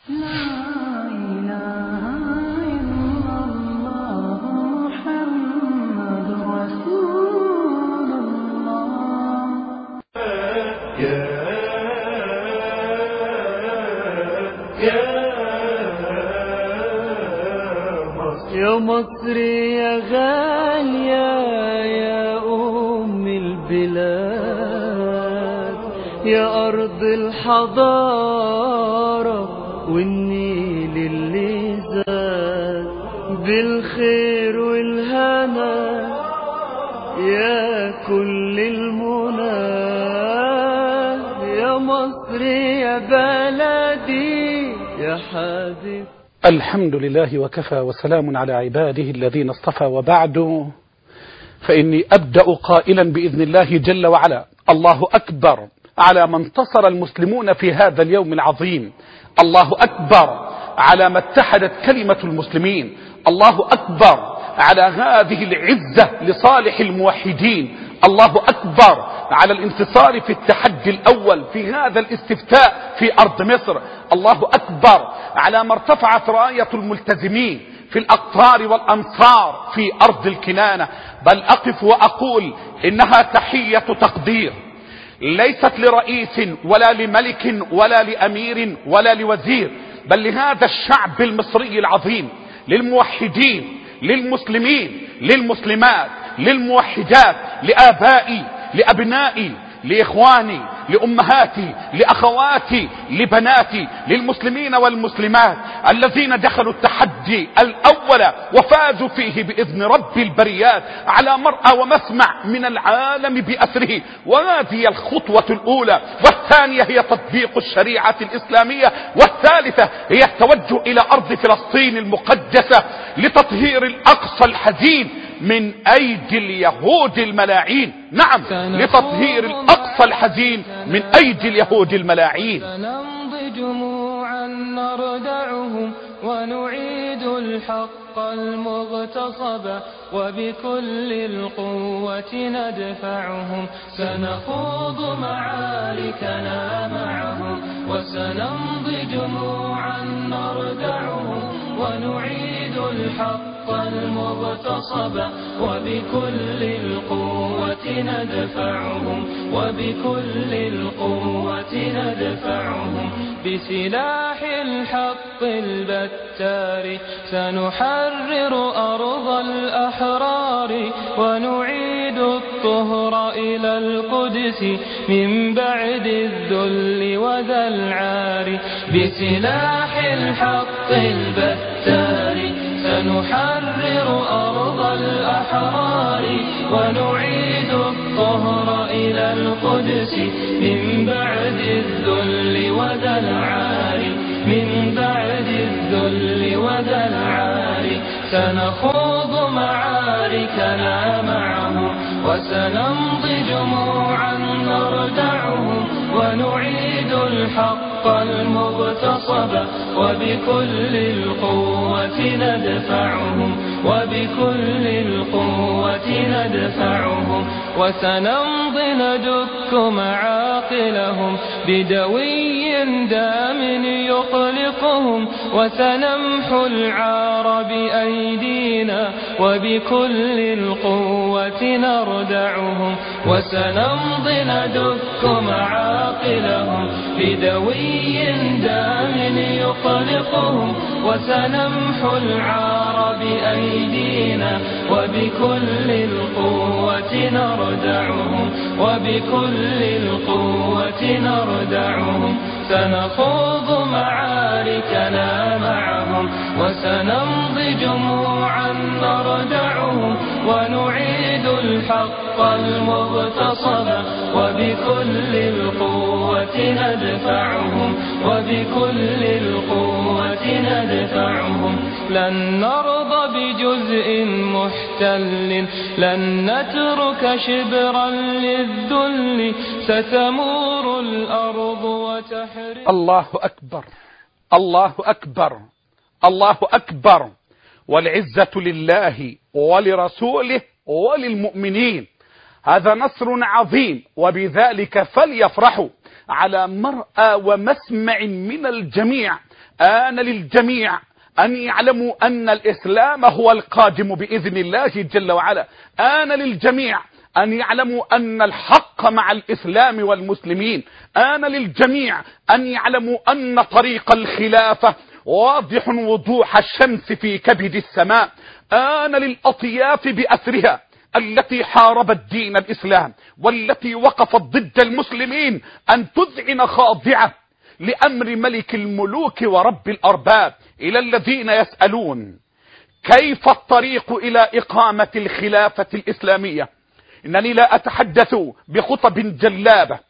يا مصر يا غالية يا أم البلاد، يا أرض الحضارة والنيل اللي زاد بالخير والهنا، يا كل المنى يا مصر يا بلدي يا حبيب. الحمد لله وكفى وسلام على عباده الذين اصطفى، وبعد فإني أبدأ قائلا بإذن الله جل وعلا: الله أكبر على ما انتصر المسلمون في هذا اليوم العظيم، الله أكبر على ما اتحدت كلمة المسلمين، الله أكبر على هذه العزة لصالح الموحدين، الله أكبر على الانتصار في التحدي الأول في هذا الاستفتاء في أرض مصر، الله أكبر على ما ارتفعت راية الملتزمين في الأقطار والأمصار في أرض الكنانة. بل أقف وأقول إنها تحية تقدير ليست لرئيس ولا لملك ولا لأمير ولا لوزير، بل لهذا الشعب المصري العظيم، للموحدين، للمسلمين، للمسلمات، للموحدات، لآبائي، لأبنائي، لإخواني، لأمهاتي، لأخواتي، لبناتي، للمسلمين والمسلمات الذين دخلوا التحدي الأول وفازوا فيه بإذن رب البريات على مرأى ومسمع من العالم بأسره. وهذه الخطوة الأولى، والثانية هي تطبيق الشريعة الإسلامية، والثالثة هي التوجه إلى أرض فلسطين المقدسة لتطهير الأقصى الحزين من أيدي اليهود الملاعين. نعم، لتطهير الأقصى الحزين من أيدي اليهود الملاعين. سنمضي جموعا نردعهم ونعيد الحق المغتصب وبكل القوة ندفعهم. سنخوض معاركنا معهم وسنمضي جموعا نردعهم ونعيد الحق المغتصب وبكل القوة ندفعهم وبكل القوة ندفعهم. بسلاح الحق البتار سنحرر أرض الأحرار ونعيد الطهر إلى القدس من بعد الذل وذا العار. بسلاح الحق البتار سنحرر أرض الأحرار ونعيد الطهر إلى القدس من بعد الذل وذا العار. من بعد الذل وذا العار سنخوض معاركنا معهم وسنمضي جموعا نردعهم ونعيد الحق المغتصب وبكل القوة ندفعهم وبكل القوة ندفعهم. وسنمضي ندك معاقلهم بدوي دام يطلقهم وسنمحو العار بأيدينا وبكل القوة نردعهم. وسنمضي ندك معاقلهم بدوي دام يطلقهم وسنمحو العار بأيدينا وبكل القوة نردعهم وبكل القوة نردعهم. سنخوض معاركنا معهم وسنمضي جموعا نردعهم ونعيد الحق المغتصب وبكل القوة ندفعهم وبكل القوة ندفعهم. لن نرضى بجزء محتل، لن نترك شبرا للذل، ستمور الأرض وتحرق. الله أكبر، الله أكبر، الله أكبر، والعزة لله ولرسوله وللمؤمنين. هذا نصر عظيم وبذلك فليفرحوا على مرأى ومسمع من الجميع آن للجميع أن يعلموا أن الإسلام هو القادم بإذن الله جل وعلا. آن للجميع أن يعلموا أن الحق مع الإسلام والمسلمين. آن للجميع أن يعلموا أن طريق الخلافة واضح وضوح الشمس في كبد السماء. آن للأطياف بأسرها التي حاربت دين الإسلام والتي وقفت ضد المسلمين أن تذعن خاضعة لأمر ملك الملوك ورب الأرباب، إلى الذين يسألون كيف الطريق إلى إقامة الخلافة الإسلامية. إنني لا أتحدث بخطب جلابة،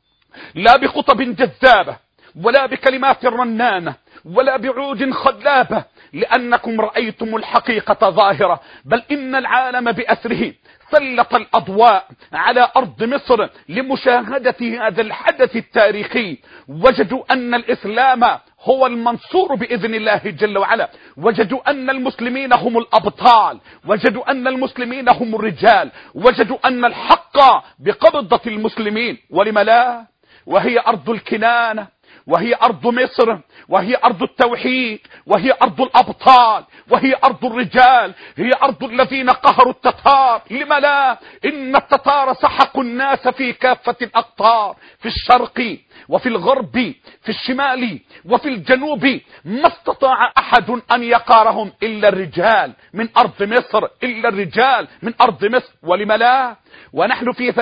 لا بخطب جذابة، ولا بكلمات رنانة، ولا بعود خلابة، لأنكم رأيتم الحقيقة ظاهرة، بل إن العالم بأسره سلط الأضواء على أرض مصر لمشاهدة هذا الحدث التاريخي. وجدوا أن الإسلام هو المنصور بإذن الله جل وعلا، وجدوا أن المسلمين هم الأبطال، وجدوا أن المسلمين هم الرجال، وجدوا أن الحق بقبضة المسلمين. ولم لا؟ وهي أرض الكنانة، وهي أرض مصر، وهي أرض التوحيد، وهي أرض الأبطال، وهي أرض الرجال، هي أرض الذين قهروا التتار. لم لا؟ إن التتار سحقوا الناس في كافة الأقطار، في الشرق وفي الغرب، في الشمال وفي الجنوب، ما استطاع أحد أن يقارهم إلا الرجال من أرض مصر، إلا الرجال من أرض مصر. ولم لا؟ ونحن في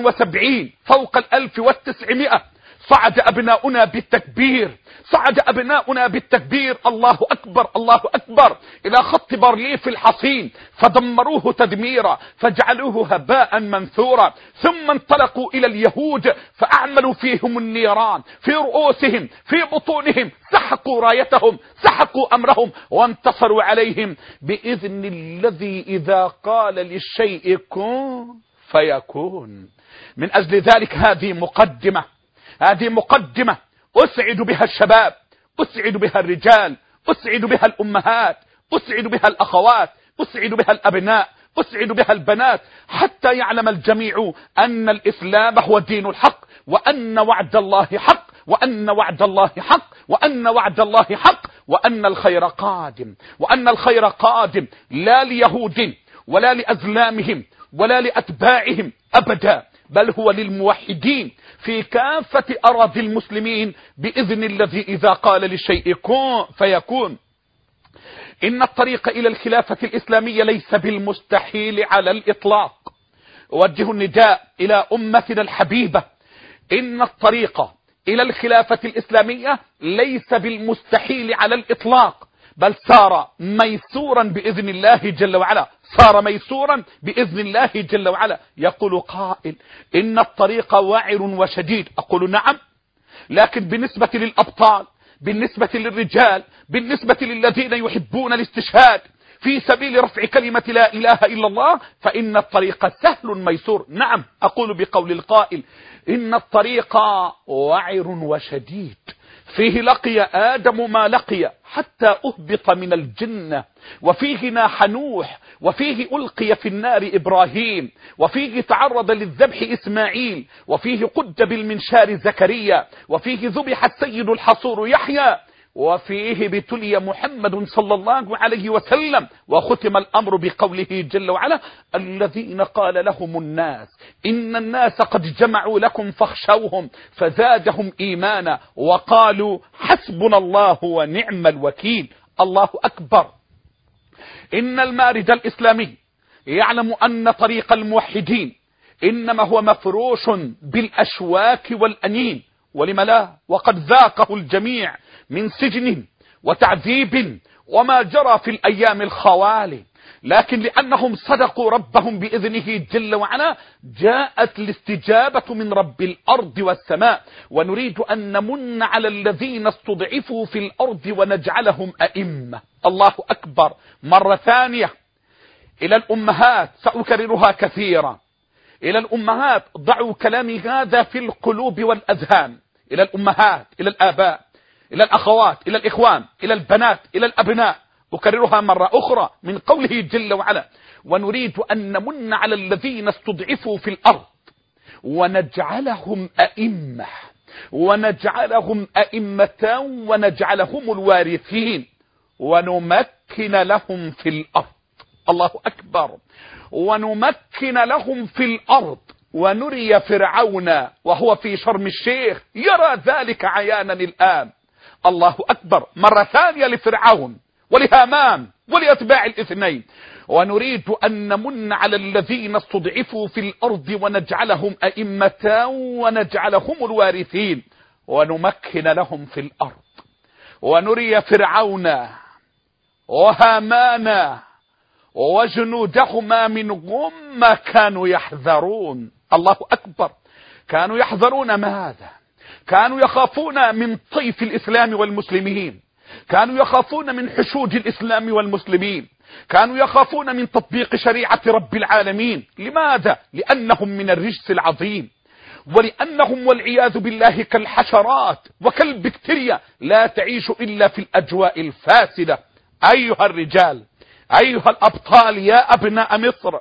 73 فوق 1900 صعد أبناؤنا بالتكبير، صعد أبناؤنا بالتكبير، الله أكبر الله أكبر، إلى خط بارليف الحصين فدمروه تدميرا، فجعلوه هباء منثورا، ثم انطلقوا إلى اليهود فأعملوا فيهم النيران في رؤوسهم في بطونهم، سحقوا رايتهم، سحقوا أمرهم، وانتصروا عليهم بإذن الذي إذا قال للشيء كن فيكون. من أجل ذلك هذه مقدمة أسعد بها الشباب، أسعد بها الرجال، أسعد بها الأمهات، أسعد بها الأخوات، أسعد بها الأبناء، أسعد بها البنات، حتى يعلم الجميع أن الإسلام هو دين الحق، وأن وعد الله حق، وأن وعد الله حق، وأن وعد الله حق، وأن الخير قادم، وأن الخير قادم لا ليهود ولا لأزلامهم ولا لأتباعهم أبدا، بل هو للموحدين في كافة أراضي المسلمين بإذن الذي إذا قال للشيء كن فيكون. إن الطريق إلى الخلافة الإسلامية ليس بالمستحيل على الإطلاق. أوجه النداء إلى أمتنا الحبيبة، إن الطريق إلى الخلافة الإسلامية ليس بالمستحيل على الإطلاق، بل صار ميسورا بإذن الله جل وعلا، صار ميسورا بإذن الله جل وعلا. يقول قائل إن الطريق واعر وشديد، أقول نعم، لكن بالنسبة للأبطال، بالنسبة للرجال، بالنسبة للذين يحبون الاستشهاد في سبيل رفع كلمة لا إله إلا الله، فإن الطريق سهل ميسور. نعم، أقول بقول القائل إن الطريق واعر وشديد، فيه لقي آدم ما لقي حتى أهبط من الجنة، وفيه ناح نوح، وفيه ألقي في النار إبراهيم، وفيه تعرض للذبح إسماعيل، وفيه قد بالمنشار زكريا، وفيه ذبح السيد الحصور يحيى، وفيه ابتلي محمد صلى الله عليه وسلم، وختم الأمر بقوله جل وعلا الذين قال لهم الناس إن الناس قد جمعوا لكم فاخشوهم فزادهم إيمانا وقالوا حسبنا الله ونعم الوكيل. الله أكبر. إن المارد الإسلامي يعلم أن طريق الموحدين إنما هو مفروش بالأشواك والأنين، ولم لا؟ وقد ذاقه الجميع من سجن وتعذيب وما جرى في الأيام الخوالي، لكن لأنهم صدقوا ربهم بإذنه جل وعلا جاءت الاستجابة من رب الأرض والسماء. ونريد أن نمن على الذين استضعفوا في الأرض ونجعلهم أئمة. الله أكبر. مرة ثانية إلى الأمهات، سأكررها كثيرا، إلى الأمهات، ضعوا كلامي هذا في القلوب والأذهان، إلى الأمهات، إلى الآباء، إلى الأخوات، إلى الإخوان، إلى البنات، إلى الأبناء، أكررها مرة أخرى من قوله جل وعلا ونريد أن نمن على الذين استضعفوا في الأرض ونجعلهم أئمة. ونجعلهم أئمة ونجعلهم الوارثين ونمكن لهم في الأرض. الله أكبر. ونمكن لهم في الأرض ونري فرعون وهو في شرم الشيخ يرى ذلك عيانا الآن. الله أكبر. مرة ثانية لفرعون ولهامان ولأتباع الاثنين. ونريد أن نمن على الذين استضعفوا في الأرض ونجعلهم أئمة ونجعلهم الوارثين ونمكن لهم في الأرض ونري فرعون وهامان وجنودهما منهم ما كانوا يحذرون. الله أكبر. كانوا يحذرون ماذا؟ كانوا يخافون من طيف الإسلام والمسلمين، كانوا يخافون من حشود الإسلام والمسلمين، كانوا يخافون من تطبيق شريعة رب العالمين. لماذا؟ لأنهم من الرجس العظيم، ولأنهم والعياذ بالله كالحشرات وكالبكتيريا لا تعيش إلا في الأجواء الفاسدة. أيها الرجال، أيها الأبطال، يا أبناء مصر،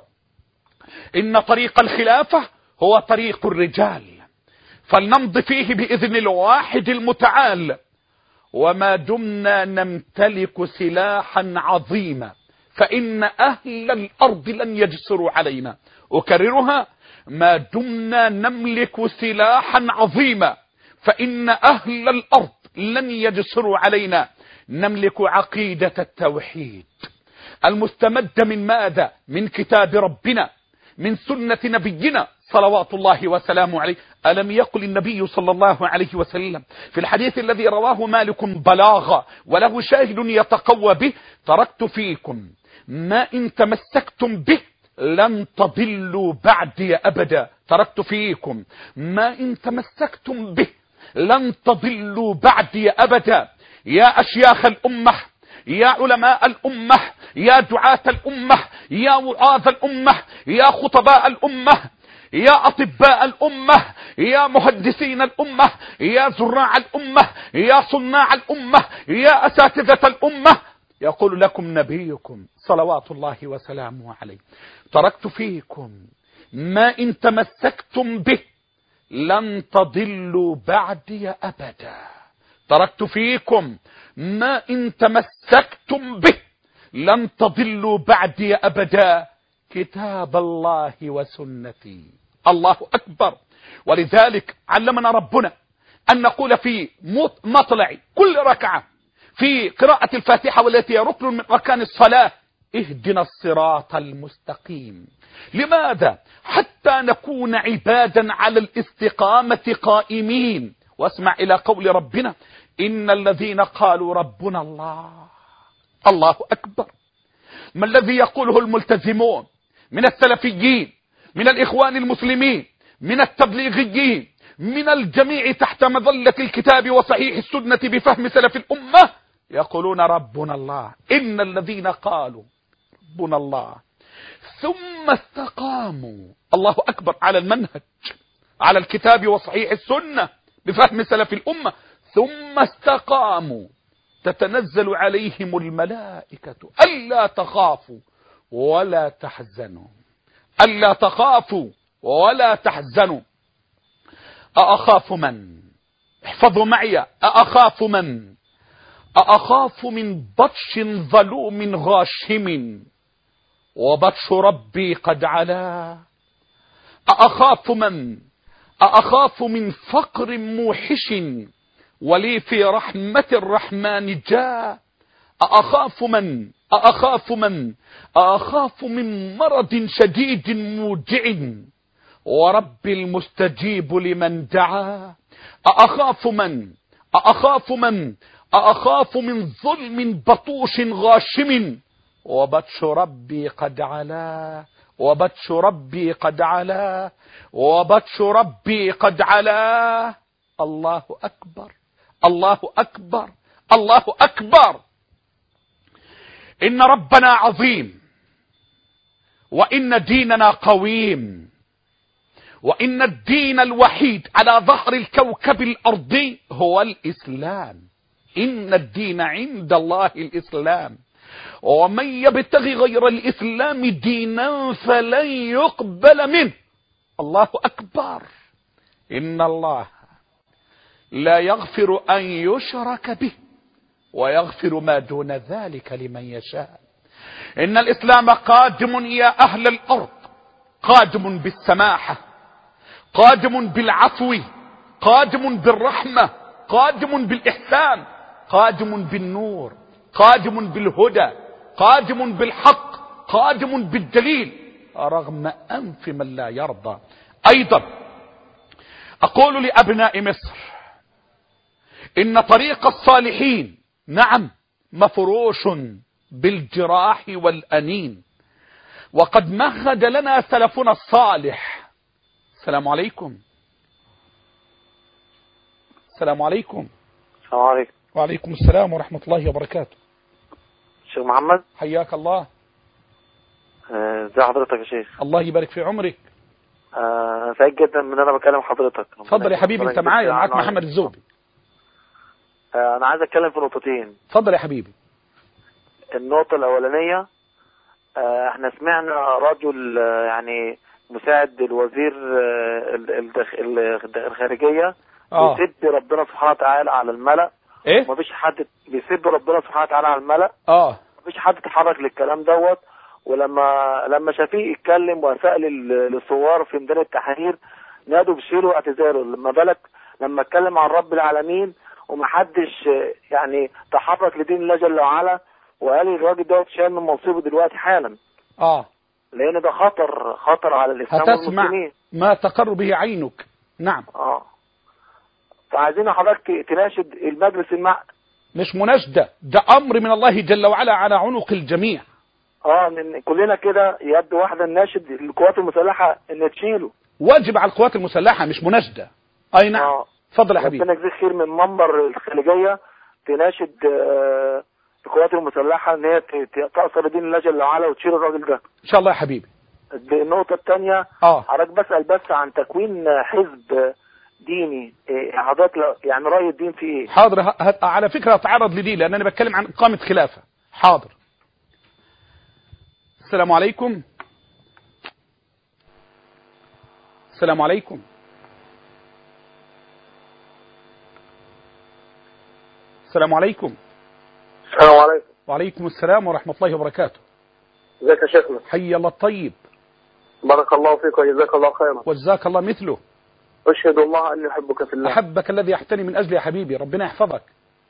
إن طريق الخلافة هو طريق الرجال، فلنمض فيه بإذن الواحد المتعال وما دمنا نمتلك سلاحا عظيما، فإن أهل الأرض لن يجسروا علينا. أكررها: ما دمنا نملك سلاحا عظيما فإن أهل الأرض لن يجسروا علينا. نملك عقيدة التوحيد المستمدة من ماذا؟ من كتاب ربنا، من سنة نبينا صلوات الله وسلامه عليه. ألم يقل النبي صلى الله عليه وسلم في الحديث الذي رواه مالك بلاغا وله شاهد يتقوى به: تركت فيكم ما إن تمسكتم به لن تضلوا بعدي أبدا. تركت فيكم ما إن تمسكتم به لن تضلوا بعدي أبدا. يا أشياخ الأمة، يا علماء الأمة، يا دعاة الأمة، يا وعاظ الأمة، يا خطباء الأمة، يا أطباء الأمة، يا مهندسين الأمة، يا زراع الأمة، يا صناع الأمة، يا أساتذة الأمة، يقول لكم نبيكم صلوات الله وسلامه عليه: تركت فيكم ما إن تمسكتم به لن تضلوا بعدي أبدا. تركت فيكم ما إن تمسكتم به لن تضلوا بعدي أبدا، كتاب الله وسنتي. الله أكبر. ولذلك علمنا ربنا أن نقول في مطلع كل ركعة في قراءة الفاتحة والتي هي ركن من أركان الصلاة: اهدنا الصراط المستقيم. لماذا؟ حتى نكون عبادا على الاستقامة قائمين. واسمع إلى قول ربنا: إن الذين قالوا ربنا الله. الله أكبر. ما الذي يقوله الملتزمون من السلفيين، من الإخوان المسلمين، من التبليغيين، من الجميع تحت مظلة الكتاب وصحيح السنة بفهم سلف الأمة؟ يقولون ربنا الله. إن الذين قالوا ربنا الله ثم استقاموا، الله أكبر، على المنهج، على الكتاب وصحيح السنة بفهم سلف الأمة، ثم استقاموا تتنزل عليهم الملائكة ألا تخافوا ولا تحزنوا. ألا تخافوا ولا تحزنوا. أأخاف من، احفظوا معي، أأخاف من، أأخاف من بطش ظلوم غاشم وبطش ربي قد علا. أأخاف من فقر موحش ولي في رحمة الرحمن جاء. أأخاف من مرض شديد موجع ورب المستجيب لمن دعا. أأخاف من ظلم بطوش غاشم وبطش ربي قد علا. وبطش ربي قد علا. وبطش ربي قد علا. الله أكبر. الله أكبر. الله أكبر. إن ربنا عظيم، وإن ديننا قويم، وإن الدين الوحيد على ظهر الكوكب الأرضي هو الإسلام. إن الدين عند الله الإسلام، ومن يبتغي غير الإسلام دينا فلن يقبل منه. الله أكبر. إن الله لا يغفر أن يشرك به ويغفر ما دون ذلك لمن يشاء. إن الإسلام قادم يا أهل الأرض، قادم بالسماحة، قادم بالعفو، قادم بالرحمة، قادم بالإحسان، قادم بالنور، قادم بالهدى، قادم بالحق، قادم بالدليل، رغم أنف من لا يرضى. أيضا أقول لأبناء مصر إن طريق الصالحين نعم مفروش بالجراح والأنين، وقد مهد لنا سلفنا الصالح. السلام عليكم. السلام عليكم. السلام عليكم. وعليكم السلام ورحمة الله وبركاته. شيخ محمد، حياك الله. ازي حضرتك يا شيخ؟ الله يبارك في عمرك. سعيد جدا من انا بكلم حضرتك. اتفضل يا حبيبي، انت معايا، معاك محمد الزوبي. انا عايز اتكلم في نقطتين. اتفضل يا حبيبي. النقطة الاولانية، احنا سمعنا رجل يعني مساعد الوزير الخارجية بيسب ربنا سبحانه وتعالى على الملأ. ايه؟ مفيش حد بيسب ربنا سبحانه وتعالى على الملأ. مفيش حد اتحرك للكلام دوت. ولما شفيق اتكلم واساء للثوار في ميدان التحرير نادوا بشيله واعتذاره. لما بالك لما اتكلم عن رب العالمين ومحدش يعني تحرك لدين الله جل وعلا، وقال الراجل دوت شال من منصبه دلوقتي حالا. لان ده خطر على الاسلام والمسلمين. هتسمع ما تقر به عينك. نعم. فعايزين حضرتك تناشد المجلس مش مناشدة، ده امر من الله جل وعلا على عنق الجميع. كلنا كده يد واحدة نناشد القوات المسلحة ان تشيله. واجب على القوات المسلحة مش مناشدة. اي نعم. اتفضل يا حبيبي. ربنا يجزيك خير من منبر الخليجية تناشد القوات المسلحة ان هي تأثر دين الله جل وعلا وتشيل الراجل ده ان شاء الله يا حبيبي. النقطة الثانية، حضرتك بسأل بس عن تكوين حزب ديني، حضرتك يعني رأي الدين في ايه؟ حاضر. على فكرة هتعرض لدي لان انا بتكلم عن اقامة خلافة. حاضر. السلام عليكم. السلام عليكم. السلام عليكم. السلام عليكم. وعليكم السلام ورحمة الله وبركاته. ازيك يا شيخنا؟ حي الله الطيب. بارك الله فيك وجزاك الله خيرا. وجزاك الله مثله. أشهد الله أني أحبك في الله. أحبك الذي يحتني من أجل يا حبيبي، ربنا يحفظك.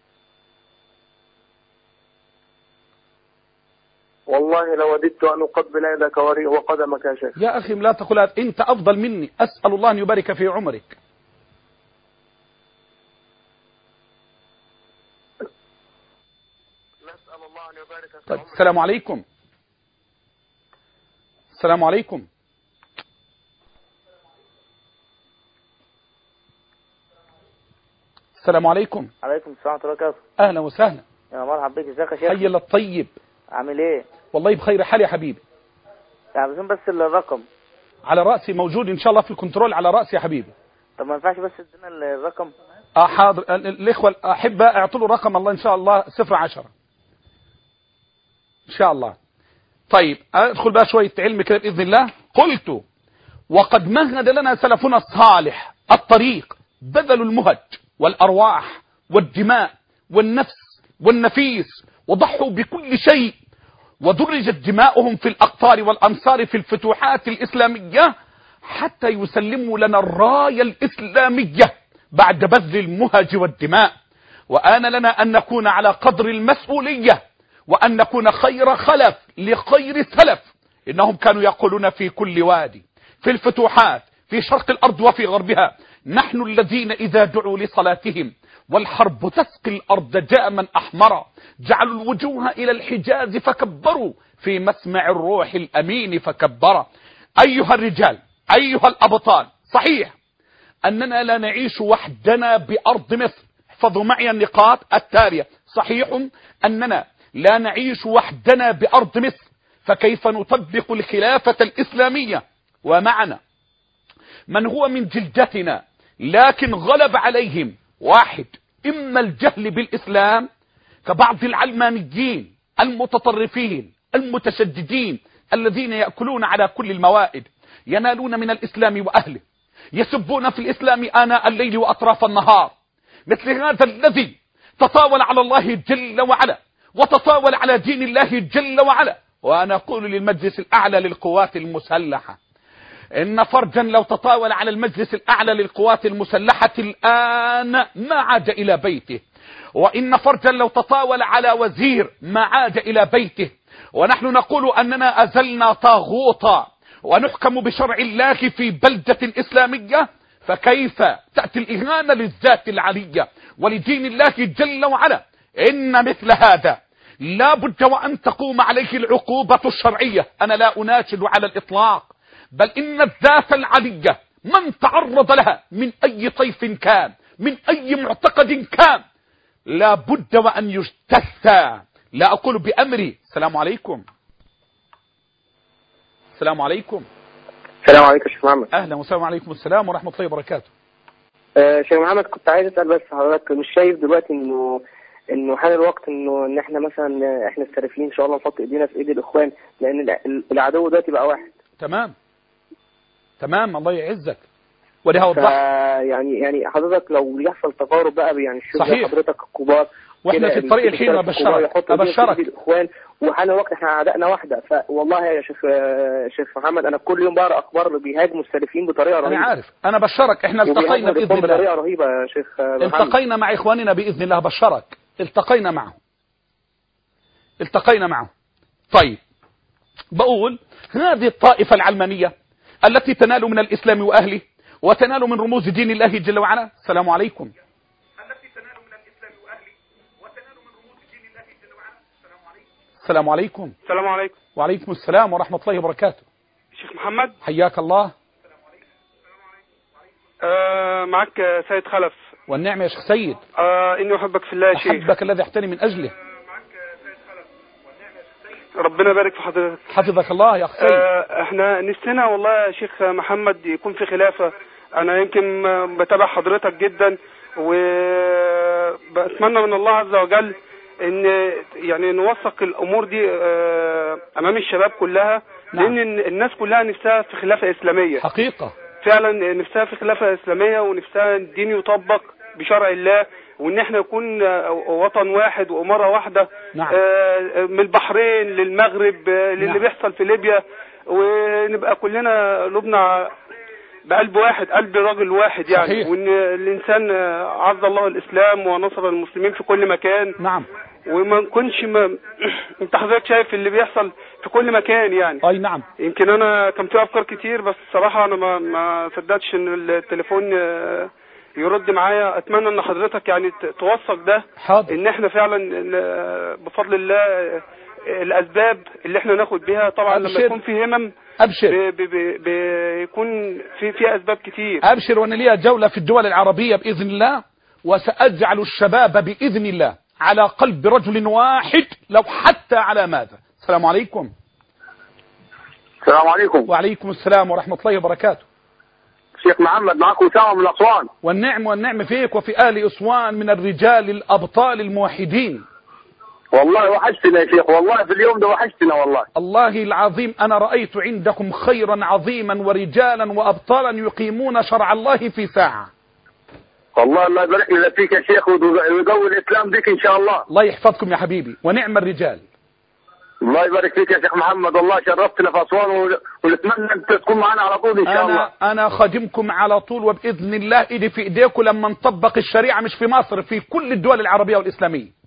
والله لوددت أن أقبل يدك وقدمك يا شيخ. يا أخي لا تقول أنت أفضل مني، أسأل الله أن يبارك في عمرك. نسأل الله أن يبارك في طيب. عمرك. السلام عليكم. السلام عليكم. السلام عليكم. عليكم السلام ورحمة الله وبركاته. أهلا وسهلا. يا مرحبا بك، ازيك يا شيخ؟ حي الله الطيب. عامل ايه؟ والله بخير حال يا حبيبي. عايزين بس الرقم. على رأسي، موجود إن شاء الله في الكنترول على رأسي يا حبيبي. طب ما ينفعش بس تدينا الرقم؟ حاضر. الإخوة الأحبة اعطوا له رقم الله إن شاء الله 010 إن شاء الله. طيب أدخل بقى شوية علم كده بإذن الله. قلت وقد مهد لنا سلفنا الصالح الطريق، بذلوا المهج والأرواح والدماء والنفس والنفيس، وضحوا بكل شيء، ودرجت دماؤهم في الأقطار والأمصار في الفتوحات الإسلامية حتى يسلموا لنا الراية الإسلامية بعد بذل المهج والدماء. وآن لنا أن نكون على قدر المسؤولية، وأن نكون خير خلف لخير سلف. إنهم كانوا يقولون في كل وادي، في الفتوحات، في شرق الأرض وفي غربها: نحن الذين إذا دعوا لصلاتهم والحرب تسقي الأرض جاما أحمرا جعلوا الوجوه إلى الحجاز فكبروا في مسمع الروح الأمين فكبرا. أيها الرجال، أيها الأبطال، صحيح أننا لا نعيش وحدنا بأرض مصر. احفظوا معي النقاط التالية. صحيح أننا لا نعيش وحدنا بأرض مصر، فكيف نطبق الخلافة الإسلامية ومعنا من هو من جلدتنا لكن غلب عليهم واحد: إما الجهل بالإسلام كبعض العلمانيين المتطرفين المتشددين الذين يأكلون على كل الموائد، ينالون من الإسلام وأهله، يسبون في الإسلام آناء الليل وأطراف النهار، مثل هذا الذي تطاول على الله جل وعلا وتطاول على دين الله جل وعلا. وأنا أقول للمجلس الأعلى للقوات المسلحة إن فرجا لو تطاول على المجلس الأعلى للقوات المسلحة الآن ما عاد إلى بيته، وإن فرجا لو تطاول على وزير ما عاد إلى بيته. ونحن نقول أننا أزلنا طاغوتا ونحكم بشرع الله في بلدة إسلامية، فكيف تأتي الإهانة للذات العلية ولدين الله جل وعلا؟ إن مثل هذا لا بد وأن تقوم عليه العقوبة الشرعية. أنا لا أناشد على الإطلاق، بل إن الذات العلية من تعرض لها من أي طيف كان، من أي معتقد كان، لا بد وأن يجتثى. لا أقول بأمري. السلام عليكم. السلام عليكم. السلام عليكم شيخ محمد. أهلا وسلام عليكم السلام ورحمة الله وبركاته. شيخ محمد كنت عايز أسأل بس حضرتك مش شايف دلوقتي إنه حان الوقت إن إحنا مثلا إحنا السلفيين إن شاء الله نحط إيدينا في إيد الإخوان، لأن العدو دلوقتي بقى واحد. تمام الله يعزك. ولها وضح يعني حضرتك لو يحصل تقارب بقى يعني الشيوخ حضرتك الكبار واحنا في الطريق الحين ابشرك وحان الوقت احنا اعدائنا واحده. فوالله يا شيخ محمد انا كل يوم بقرا اخبار بيهاجموا السلفيين بطريقه رهيبه. انا عارف. انا بشرك احنا التقينا باذن الله بطريقه رهيبه يا شيخ محمد. التقينا مع اخواننا باذن الله. بشرك التقينا معه. طيب بقول هذه الطائفه العلمانيه التي تنال من الاسلام واهله وتنال من رموز دين الله جل وعلا. السلام عليكم. السلام عليكم. السلام عليكم. وعليكم السلام ورحمة الله وبركاته. شيخ محمد حياك الله. معك سيد خلف. والنعم يا شيخ سيد. إني أحبك في الله يا شيخ. أحبك الذي أحتني من أجله. معك سيد خلف. والنعم يا شيخ سيد. ربنا يبارك في حضرتك. حفظك الله يا أخ سيد. احنا نفسنا والله يا شيخ محمد يكون في خلافة. أنا يمكن بتابع حضرتك جدا وبتمنى من الله عز وجل ان يعني نوثق الامور دي امام الشباب كلها. نعم. لان الناس كلها نفسها في خلافة اسلامية حقيقة، فعلا نفسها في خلافة اسلامية ونفسها الدين يطبق بشرع الله وان احنا نكون وطن واحد وامارة واحدة. نعم. من البحرين للمغرب للي نعم. بيحصل في ليبيا، ونبقى كلنا قلوبنا بقلب واحد، قلب راجل واحد يعني. صحيح. وان الانسان عز الله الاسلام ونصر المسلمين في كل مكان. نعم. وما نكونش انت حضرتك شايف اللي بيحصل في كل مكان يعني. اي نعم. يمكن انا كان في افكار كتير بس صراحة انا ما صدقتش ان التليفون يرد معايا. اتمنى ان حضرتك يعني توثق ده. حاضر. ان احنا فعلا بفضل الله الاسباب اللي احنا ناخد بيها طبعا أبشر. لما يكون في همم أبشر. بيكون في اسباب كتير. أبشر وأنا لي جولة في الدول العربية بإذن الله، وسأجعل الشباب بإذن الله على قلب رجل واحد لو حتى على ماذا. السلام عليكم. السلام عليكم. وعليكم السلام ورحمة الله وبركاته. شيخ محمد معكم أسامة من أسوان. والنعم فيك وفي آل أسوان من الرجال الأبطال الموحدين. والله وحشتنا يا شيخ، والله في اليوم ده وحشتنا والله. الله العظيم أنا رأيت عندكم خيرا عظيما ورجالا وأبطالا يقيمون شرع الله في ساعة. والله الله يبارك لنا فيك يا شيخ ويقوي الإسلام بك إن شاء الله. الله يحفظكم يا حبيبي ونعم الرجال. الله يبارك فيك يا شيخ محمد، والله شرفتنا في أسوان ونتمنى أنت تكون معنا على طول إن شاء الله. أنا خادمكم على طول وبإذن الله إيدي في إيديكم لما نطبق الشريعة مش في مصر، في كل الدول العربية والإسلامية.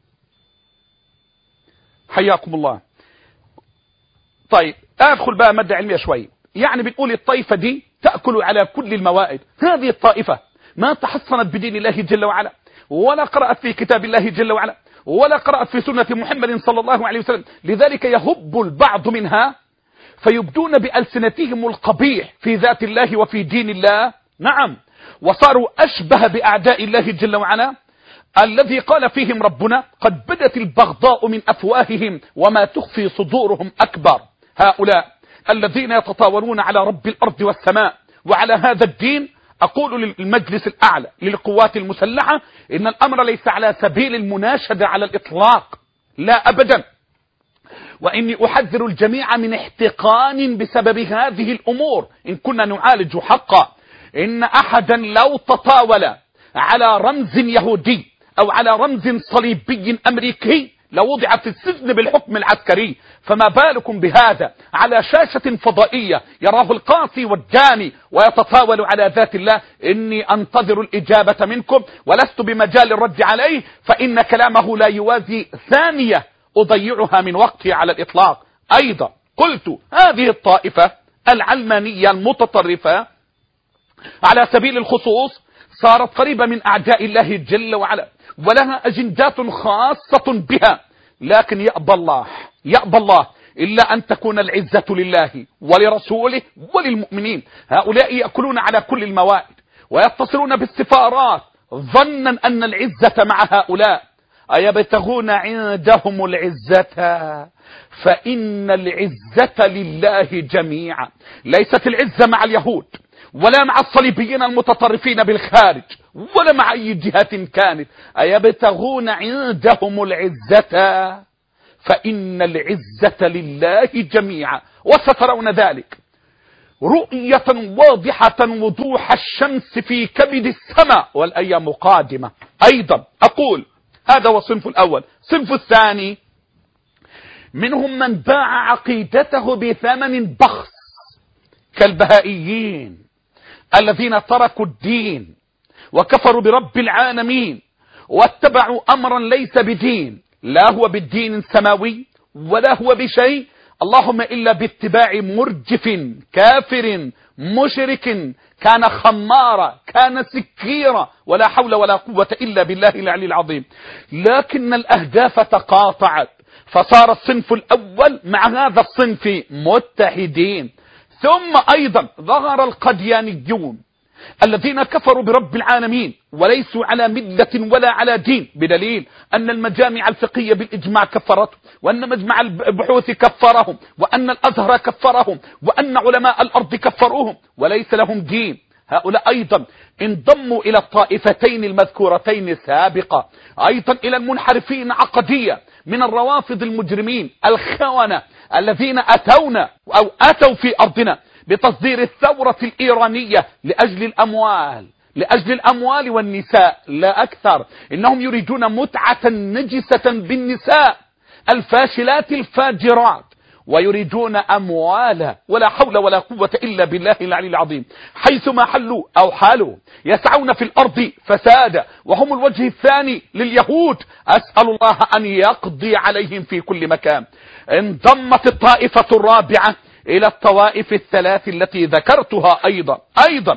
حياكم الله. طيب أدخل بقى مادة علمية شوي. يعني بتقول الطائفة دي تأكل على كل الموائد. هذه الطائفة ما تحصنت بدين الله جل وعلا، ولا قرأت في كتاب الله جل وعلا، ولا قرأت في سنة محمد صلى الله عليه وسلم. لذلك يهب البعض منها فيبدون بألسنتهم القبيح في ذات الله وفي دين الله. نعم. وصاروا أشبه بأعداء الله جل وعلا الذي قال فيهم ربنا قد بدت البغضاء من أفواههم وما تخفي صدورهم أكبر. هؤلاء الذين يتطاولون على رب الأرض والسماء وعلى هذا الدين. أقول للمجلس الأعلى للقوات المسلحة إن الأمر ليس على سبيل المناشدة على الإطلاق، لا أبدا. وإني أحذر الجميع من احتقان بسبب هذه الأمور إن كنا نعالج حقا. إن أحدا لو تطاول على رمز يهودي أو على رمز صليبي أمريكي لوضع في السجن بالحكم العسكري، فما بالكم بهذا على شاشة فضائية يراه القاسي والداني ويتطاول على ذات الله؟ إني أنتظر الإجابة منكم ولست بمجال الرد عليه، فإن كلامه لا يوازي ثانية أضيعها من وقتي على الإطلاق. أيضا قلت هذه الطائفة العلمانية المتطرفة على سبيل الخصوص صارت قريبة من أعداء الله جل وعلا، ولها أجندات خاصة بها، لكن يأبى الله إلا أن تكون العزة لله ولرسوله وللمؤمنين. هؤلاء يأكلون على كل الموائد ويتصلون بالسفارات ظنا أن العزة مع هؤلاء. أيبتغون عندهم العزة فإن العزة لله جميعا. ليست العزة مع اليهود ولا مع الصليبيين المتطرفين بالخارج ولا مع أي جهة كانت. أيبتغون عندهم العزة فإن العزة لله جميعا، وسترون ذلك رؤية واضحة وضوح الشمس في كبد السماء والأيام قادمة. أيضا أقول هذا هو الصنف الأول. الصنف الثاني منهم من باع عقيدته بثمن بخس كالبهائيين الذين تركوا الدين وكفروا برب العالمين واتبعوا أمرا ليس بدين، لا هو بالدين السماوي ولا هو بشيء اللهم إلا باتباع مرجف كافر مشرك كان خمارا كان سكيرا ولا حول ولا قوة إلا بالله العلي العظيم. لكن الأهداف تقاطعت، فصار الصنف الأول مع هذا الصنف متحدين. ثم أيضا ظهر القديانيون الذين كفروا برب العالمين وليسوا على ملة ولا على دين، بدليل أن المجامع الفقهية بالإجماع كفرتهم، وأن مجمع البحوث كفرهم، وأن الأزهر كفرهم، وأن علماء الأرض كفروهم وليس لهم دين. هؤلاء أيضا انضموا إلى الطائفتين المذكورتين سابقا، أيضا إلى المنحرفين عقدية من الروافض المجرمين الخونة الذين أتوا في أرضنا بتصدير الثورة الإيرانية لأجل الأموال والنساء لا أكثر. إنهم يريدون متعة نجسة بالنساء الفاشلات الفاجرات ويريدون أموالا ولا حول ولا قوة إلا بالله العلي العظيم. حيثما حلوا أو حالوا يسعون في الأرض فسادا، وهم الوجه الثاني لليهود. أسأل الله أن يقضي عليهم في كل مكان. انضمت الطائفة الرابعة إلى الطوائف الثلاث التي ذكرتها. أيضا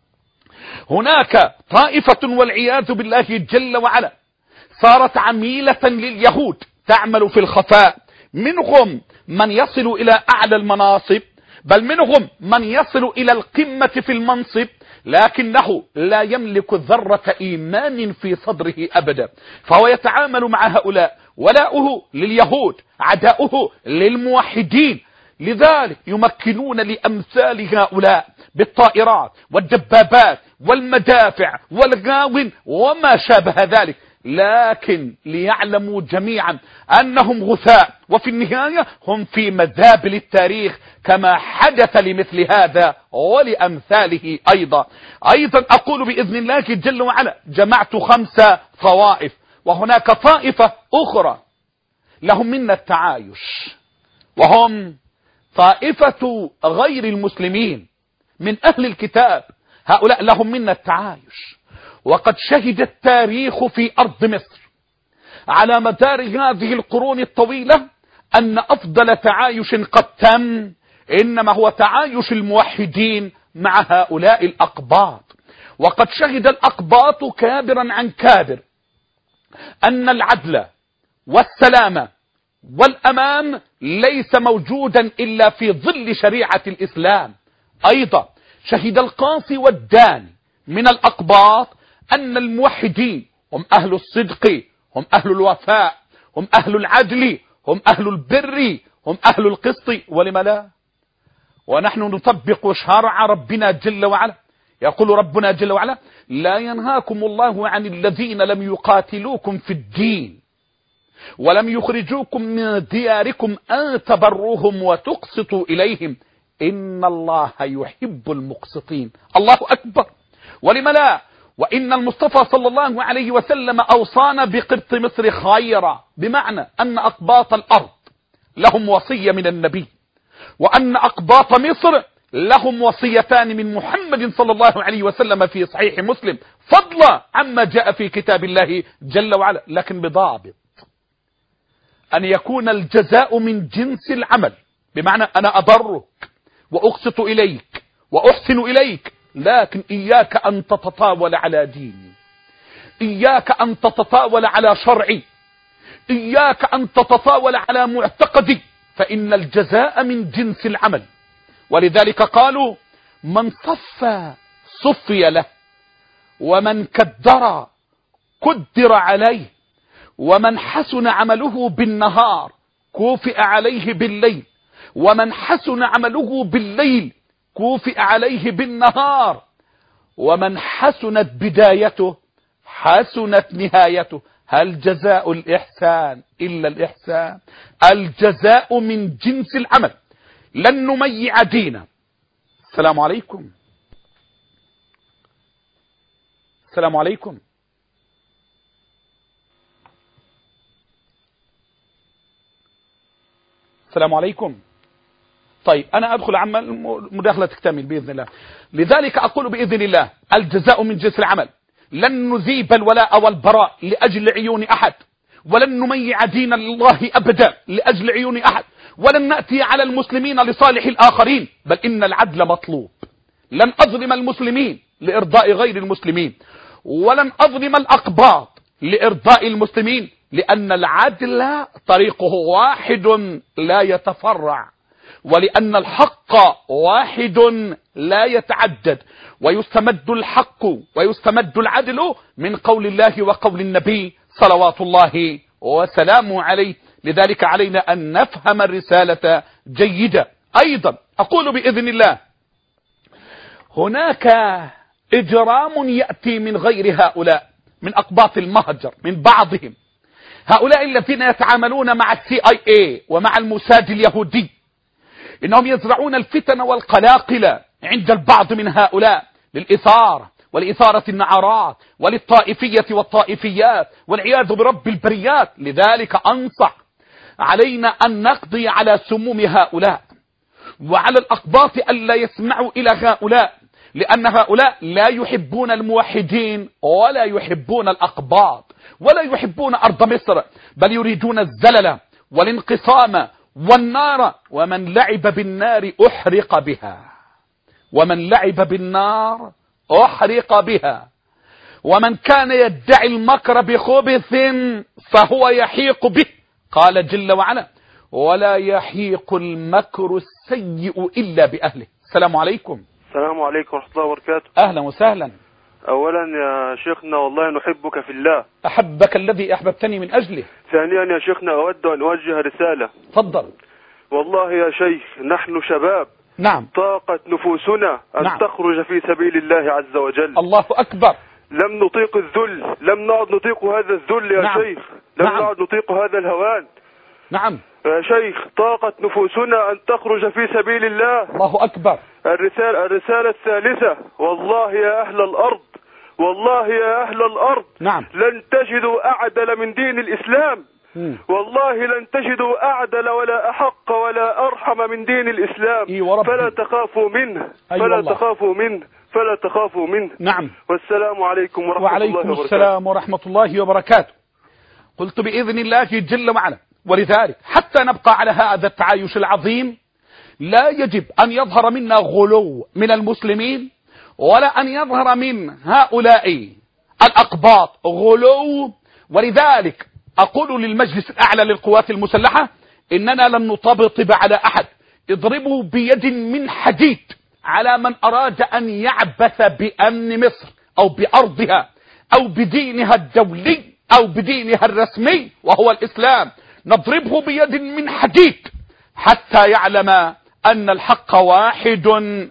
هناك طائفة والعياذ بالله جل وعلا صارت عميلة لليهود تعمل في الخفاء، منهم من يصل إلى أعلى المناصب، بل منهم من يصل إلى القمة في المنصب، لكنه لا يملك ذرة إيمان في صدره أبدا، فهو يتعامل مع هؤلاء ولاؤه لليهود عداؤه للموحدين. لذلك يمكنون لأمثال هؤلاء بالطائرات والدبابات والمدافع والغاون وما شابه ذلك، لكن ليعلموا جميعا أنهم غثاء، وفي النهاية هم في مذابل التاريخ كما حدث لمثل هذا ولأمثاله. أيضا أقول بإذن الله جل وعلا جمعت 5 طوائف، وهناك طائفة أخرى لهم منا التعايش، وهم طائفة غير المسلمين من أهل الكتاب. هؤلاء لهم منا التعايش، وقد شهد التاريخ في أرض مصر على مدار هذه القرون الطويلة أن أفضل تعايش قد تم إنما هو تعايش الموحدين مع هؤلاء الأقباط. وقد شهد الأقباط كابرا عن كابر أن العدل والسلام والأمان ليس موجودا إلا في ظل شريعة الإسلام. أيضا شهد القاصي والداني من الأقباط أن الموحدين هم أهل الصدق، هم أهل الوفاء، هم أهل العدل، هم أهل البر، هم أهل القسط. ولم لا؟ ونحن نطبق شرع ربنا جل وعلا. يقول ربنا جل وعلا: لا ينهاكم الله عن الذين لم يقاتلوكم في الدين ولم يخرجوكم من دياركم أن تبروهم وتقسطوا إليهم إن الله يحب المقسطين. الله أكبر. ولم لا؟ وإن المصطفى صلى الله عليه وسلم أوصانا بقبط مصر خيرا، بمعنى أن أقباط الأرض لهم وصية من النبي، وأن أقباط مصر لهم وصيتان من محمد صلى الله عليه وسلم في صحيح مسلم، فضلا عما جاء في كتاب الله جل وعلا، لكن بضابط أن يكون الجزاء من جنس العمل، بمعنى أنا أضرك وأقسط إليك وأحسن إليك، لكن إياك أن تتطاول على ديني، إياك أن تتطاول على شرعي، إياك أن تتطاول على معتقدي، فإن الجزاء من جنس العمل. ولذلك قالوا من صفى صفي له، ومن كدر كدر عليه، ومن حسن عمله بالنهار كوفئ عليه بالليل، ومن حسن عمله بالليل كوفئ عليه بالنهار، ومن حسنت بدايته حسنت نهايته. هل جزاء الإحسان إلا الإحسان؟ الجزاء من جنس العمل، لن نميع دينا. السلام عليكم. السلام عليكم. السلام عليكم. طيب أنا أدخل عما المداخلة تكتمل بإذن الله. لذلك أقول بإذن الله الجزاء من جنس العمل، لن نذيب الولاء والبراء لأجل عيون أحد، ولن نميع دين الله أبدا لأجل عيون أحد، ولن نأتي على المسلمين لصالح الآخرين، بل إن العدل مطلوب. لن أظلم المسلمين لإرضاء غير المسلمين، ولن أظلم الأقباط لإرضاء المسلمين، لأن العدل طريقه واحد لا يتفرع، ولأن الحق واحد لا يتعدد، ويستمد الحق ويستمد العدل من قول الله وقول النبي صلوات الله وسلامه عليه. لذلك علينا أن نفهم الرسالة جيدة. أيضا أقول بإذن الله هناك إجرام يأتي من غير هؤلاء، من أقباط المهجر، من بعضهم، هؤلاء الذين يتعاملون مع CIA ومع الموساد اليهودي، إنهم يزرعون الفتن والقلاقل عند البعض من هؤلاء للإثارة ولإثارة النعرات وللطائفية والطائفيات والعياذ برب البريات. لذلك أنصح علينا أن نقضي على سموم هؤلاء، وعلى الأقباط ألا يسمعوا إلى هؤلاء، لأن هؤلاء لا يحبون الموحدين ولا يحبون الأقباط ولا يحبون أرض مصر، بل يريدون الزلل والانقسام والنار. ومن لعب بالنار أحرق بها، ومن لعب بالنار أحرق بها، ومن كان يدعي المكر بخبث فهو يحيق به. قال جل وعلا ولا يحيق المكر السيء إلا بأهله. السلام عليكم. السلام عليكم ورحمة الله وبركاته. أهلا وسهلا. أولا يا شيخنا والله نحبك في الله. أحبك الذي أحببتني من أجله. ثانيا يا شيخنا أود أن أوجه رسالة. تفضل. والله يا شيخ نحن شباب، نعم، طاقت نفوسنا أن نعم. تخرج في سبيل الله عز وجل. الله أكبر. لم نطيق الذل، لم نعد نطيق هذا الذل يا نعم. شيخ، لم نعم. نعد نطيق هذا الهوان. نعم يا شيخ طاقت نفوسنا أن تخرج في سبيل الله. الله أكبر. الرسالة الثالثة، والله يا أهل الأرض، والله يا أهل الأرض، نعم. لن تجدوا أعدل من دين الإسلام. والله لن تجدوا أعدل ولا أحق ولا أرحم من دين الإسلام. فلا تخافوا منه، فلا تخافوا منه، فلا تخافوا منه. نعم. والسلام عليكم ورحمة الله وبركاته. وعليكم السلام ورحمة الله وبركاته. قلت بإذن الله جل وعلا. ولذلك حتى نبقى على هذا التعايش العظيم لا يجب أن يظهر منا غلو من المسلمين، ولا أن يظهر من هؤلاء الأقباط غلو. ولذلك أقول للمجلس الأعلى للقوات المسلحة إننا لن نطبطب على أحد. اضربوا بيد من حديد على من أراد أن يعبث بأمن مصر أو بأرضها أو بدينها الدولي أو بدينها الرسمي وهو الإسلام. نضربه بيد من حديد حتى يعلم أن الحق واحد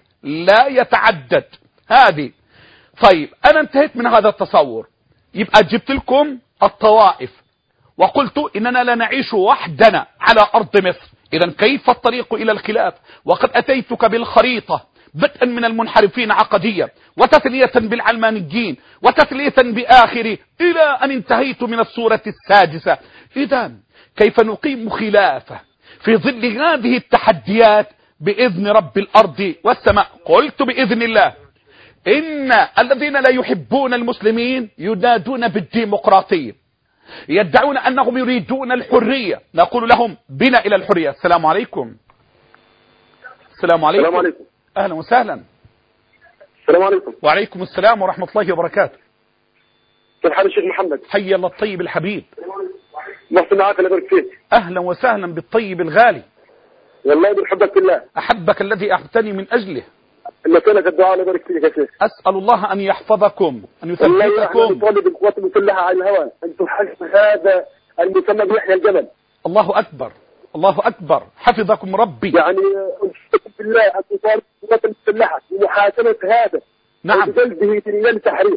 لا يتعدد. هذه طيب أنا انتهيت من هذا التصور. يبقى جبت لكم الطوائف وقلت إننا لا نعيش وحدنا على أرض مصر. إذن كيف الطريق إلى الخلاف؟ وقد أتيتك بالخريطة بدءا من المنحرفين عقديا وتثنية بالعلمانيين وتثنية بآخره إلى أن انتهيت من السورة السادسة. إذا كيف نقيم خلافة في ظل هذه التحديات بإذن رب الأرض والسماء؟ قلت بإذن الله إن الذين لا يحبون المسلمين ينادون بالديمقراطية، يدعون أنهم يريدون الحرية، نقول لهم بنا إلى الحرية. السلام عليكم. السلام عليكم. السلام عليكم. أهلا وسهلا. السلام عليكم. وعليكم السلام ورحمة الله وبركاته. كيف حال الشيخ محمد؟ حي الله الطيب الحبيب. محسن معاك، الله يبارك فيك. أهلا وسهلا بالطيب الغالي. والله بنحبك بالله. أحبك الذي أحبتني من أجله. لك الدعاء، الله يبارك فيك يا شيخ. أسأل الله أن يحفظكم، أن يثبتكم. والله نطالب القوات المسلحة على الهواء أن تحاسب هذا المسمى بيحيى الجمل. الله أكبر، الله أكبر، حفظكم ربي. يعني أنشدكم بالله أن تطالب القوات المسلحة بمحاكمة هذا. نعم. وبجلده في ميدان التحرير.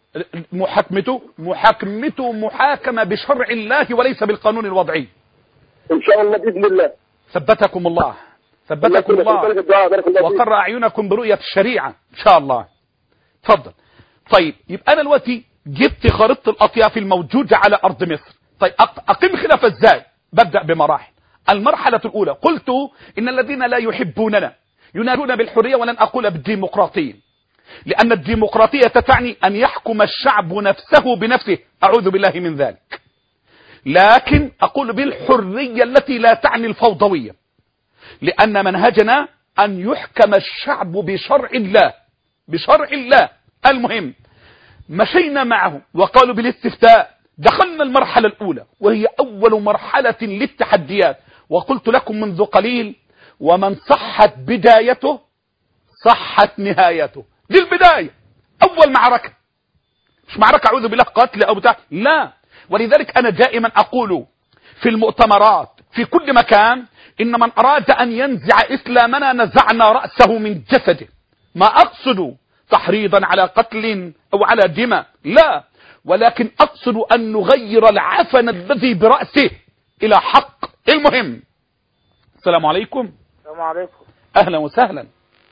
محاكمته محاكمة بشرع الله وليس بالقانون الوضعي. إن شاء الله بإذن الله. ثبتكم الله، ثبتكم الله، وقر أعينكم برؤية الشريعة إن شاء الله. تفضل. طيب يبقى أنا دلوقتي جبت خريطة الأطياف الموجودة على أرض مصر. طيب أقيم خلافة إزاي؟ ببدأ بمراحل. المرحلة الأولى قلت إن الذين لا يحبوننا ينادون بالحرية، ولن أقول بالديمقراطية، لأن الديمقراطية تعني أن يحكم الشعب نفسه بنفسه، أعوذ بالله من ذلك. لكن أقول بالحرية التي لا تعني الفوضوية، لأن منهجنا أن يحكم الشعب بشرع الله، بشرع الله. المهم مشينا معه وقالوا بالاستفتاء. دخلنا المرحلة الأولى وهي أول مرحلة للتحديات، وقلت لكم منذ قليل ومن صحت بدايته صحت نهايته. دي البداية، أول معركة، مش معركة أعوذ بالله قتل أو بتاع، لا. ولذلك أنا دائما أقول في المؤتمرات في كل مكان إن من أراد أن ينزع إسلامنا نزعنا رأسه من جسده. ما أقصد تحريضا على قتل أو على دماء، لا، ولكن أقصد أن نغير العفن الذي برأسه إلى حق. المهم. السلام عليكم. السلام عليكم. أهلا وسهلا.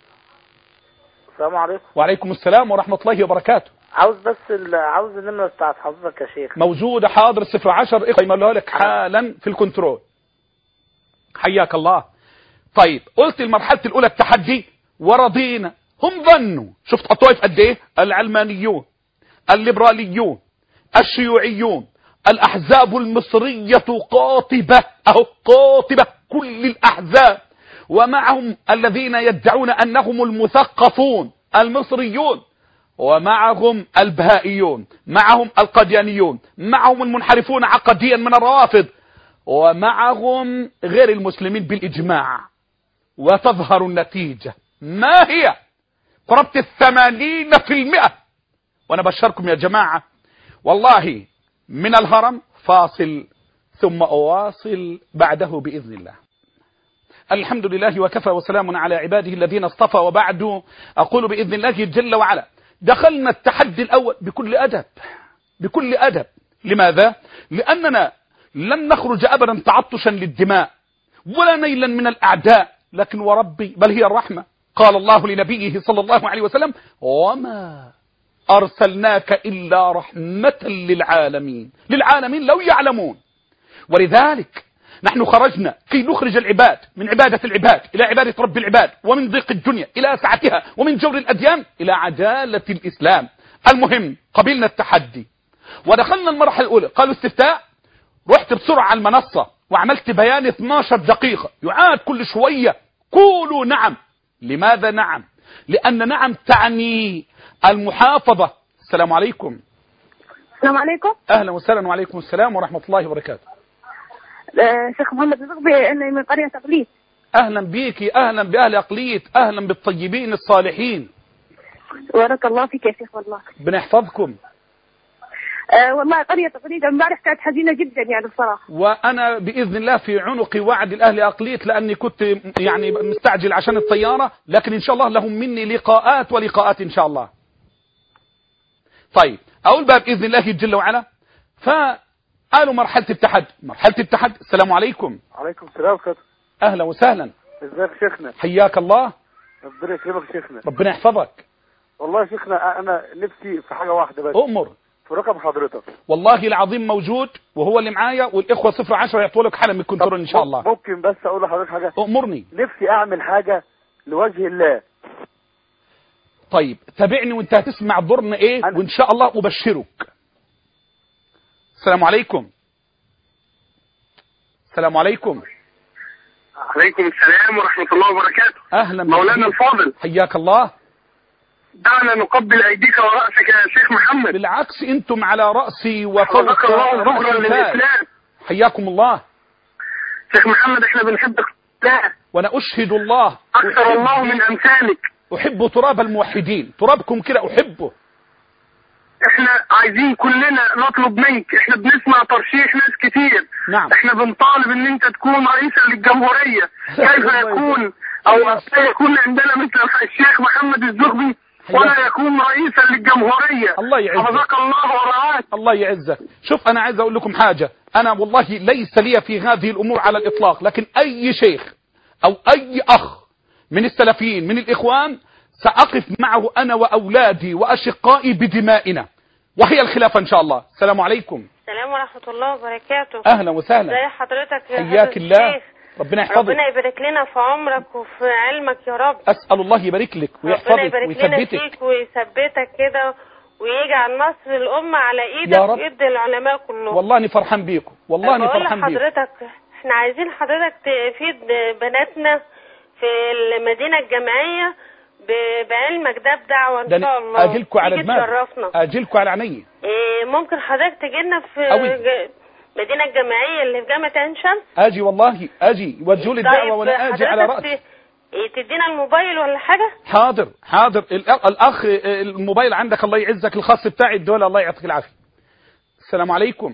السلام عليكم. وعليكم السلام ورحمة الله وبركاته. عاوز النمرة بتاعت حضرتك يا شيخ. موجودة، حاضر. 010 يقيمها لك حالا في الكنترول. حياك الله. طيب قلت المرحلة الأولى التحدي ورضينا. هم ظنوا، شفت الطوائف قد ايه؟ العلمانيون، الليبراليون، الشيوعيون، الأحزاب المصرية قاطبة، أهو قاطبة كل الأحزاب، ومعهم الذين يدعون أنهم المثقفون المصريون، ومعهم البهائيون، معهم القديانيون، معهم المنحرفون عقديا من الروافض، ومعهم غير المسلمين بالإجماع. وتظهر النتيجة ما هي؟ قربت 80%. وأنا بشركم يا جماعة والله من الهرم فاصل ثم أواصل بعده بإذن الله. الحمد لله وكفى وسلام على عباده الذين اصطفى، وبعد أقول بإذن الله جل وعلا دخلنا التحدي الأول بكل أدب، بكل أدب. لماذا؟ لأننا لن نخرج أبدا تعطشا للدماء ولا نيلا من الأعداء، لكن وربي بل هي الرحمة. قال الله لنبيه صلى الله عليه وسلم وما أرسلناك إلا رحمة للعالمين. للعالمين لو يعلمون. ولذلك نحن خرجنا كي نخرج العباد من عبادة العباد إلى عبادة رب العباد، ومن ضيق الدنيا إلى سعتها، ومن جور الأديان إلى عدالة الإسلام. المهم قبلنا التحدي ودخلنا المرحلة الأولى. قالوا استفتاء، رحت بسرعة على المنصة وعملت بيان 12 دقيقة يعاد كل شوية. قولوا نعم. لماذا نعم؟ لأن نعم تعني المحافظة. السلام عليكم. السلام عليكم. أهلا وسهلا. وعليكم السلام ورحمة الله وبركاته. شيخ محمد رغبي أني من قرية أقليت. أهلا بيكي، أهلا بأهل أقليت، أهلا بالطيبين الصالحين. بارك الله فيك يا شيخ. والله بنحفظكم. والله قرية أقليت امبارح كانت حزينة جدا يعني الصراحة. وأنا بإذن الله في عنق وعد الأهل أقليت، لأني كنت يعني مستعجل عشان الطيارة، لكن إن شاء الله لهم مني لقاءات ولقاءات إن شاء الله. طيب أقول بقى بإذن الله جل وعلا. فقالوا مرحلة التحدي. مرحلة التحدي. السلام عليكم. عليكم السلام. أهلا وسهلا. ازيك شيخنا؟ حياك الله. ربنا يكرمك يا شيخنا. ربنا يحفظك. والله يا شيخنا انا نفسي في حاجه واحده بس. أؤمر. في رقم حضرتك. والله العظيم موجود وهو اللي معايا، والاخوه 010 يعطوا لك حاله من الكنترول ان شاء الله. ممكن بس اقول لحضرتك حاجه؟ أؤمرني. نفسي اعمل حاجه لوجه الله. طيب تابعني وانت هتسمع ضرنا ايه وان شاء الله ابشرك. السلام عليكم. السلام عليكم. عليكم السلام ورحمة الله وبركاته. أهلا مولانا الفاضل، حياك الله. دعنا نقبل أيديك ورأسك يا شيخ محمد. بالعكس أنتم على رأسي وفوق رأسي. حياكم الله. شيخ محمد احنا بنحبك الله، وأنا أشهد الله أكثر الله من أمثالك. أحب تراب الموحدين، ترابكم كده أحبه. احنا عايزين كلنا نطلب منك، احنا بنسمع ترشيح ناس كتير. نعم. احنا بنطالب ان انت تكون رئيسا للجمهورية. كيف يكون او يكون عندنا مثل الشيخ محمد الزغبي ولا يكون رئيسا للجمهورية؟ الله يعزك. حفظك الله ورعاك. الله يعزك. شوف انا عايز اقول لكم حاجة، انا والله ليس لي في هذه الامور على الاطلاق، لكن اي شيخ او اي اخ من السلفيين من الاخوان سأقف معه أنا وأولادي وأشقائي بدمائنا، وهي الخلافة إن شاء الله. السلام عليكم. السلام ورحمة الله وبركاته. أهلا وسهلا. ازي حضرتك يا حياك الله. ربنا يحفظك. ربنا يبارك لنا في عمرك وفي علمك يا رب. أسأل الله يبارك لك ويحفظك ربنا يبارك لنا ويثبتك فيك ويثبتك كده ويجعل نصر الأمة على إيدك وإيد العلماء كلهم. والله أنا فرحان بيكم، والله أنا فرحان بيكم. حضرتك احنا عايزين حضرتك تفيد بناتنا في المدينة الجامعية بعلمك ده بدعوة ان شاء الله. اجيلكوا على دماغي، اجيلكوا على عيني. ممكن حضرتك تجينا في المدينة الجامعية اللي في جامعة عين شمس؟ اجي والله اجي، يوجهوا لي الدعوة وانا اجي على رأسي. تدينا الموبايل ولا حاجة؟ حاضر حاضر. الاخ الموبايل عندك الله يعزك الخاص بتاعي الدولة، الله يعطيك العافية. السلام عليكم.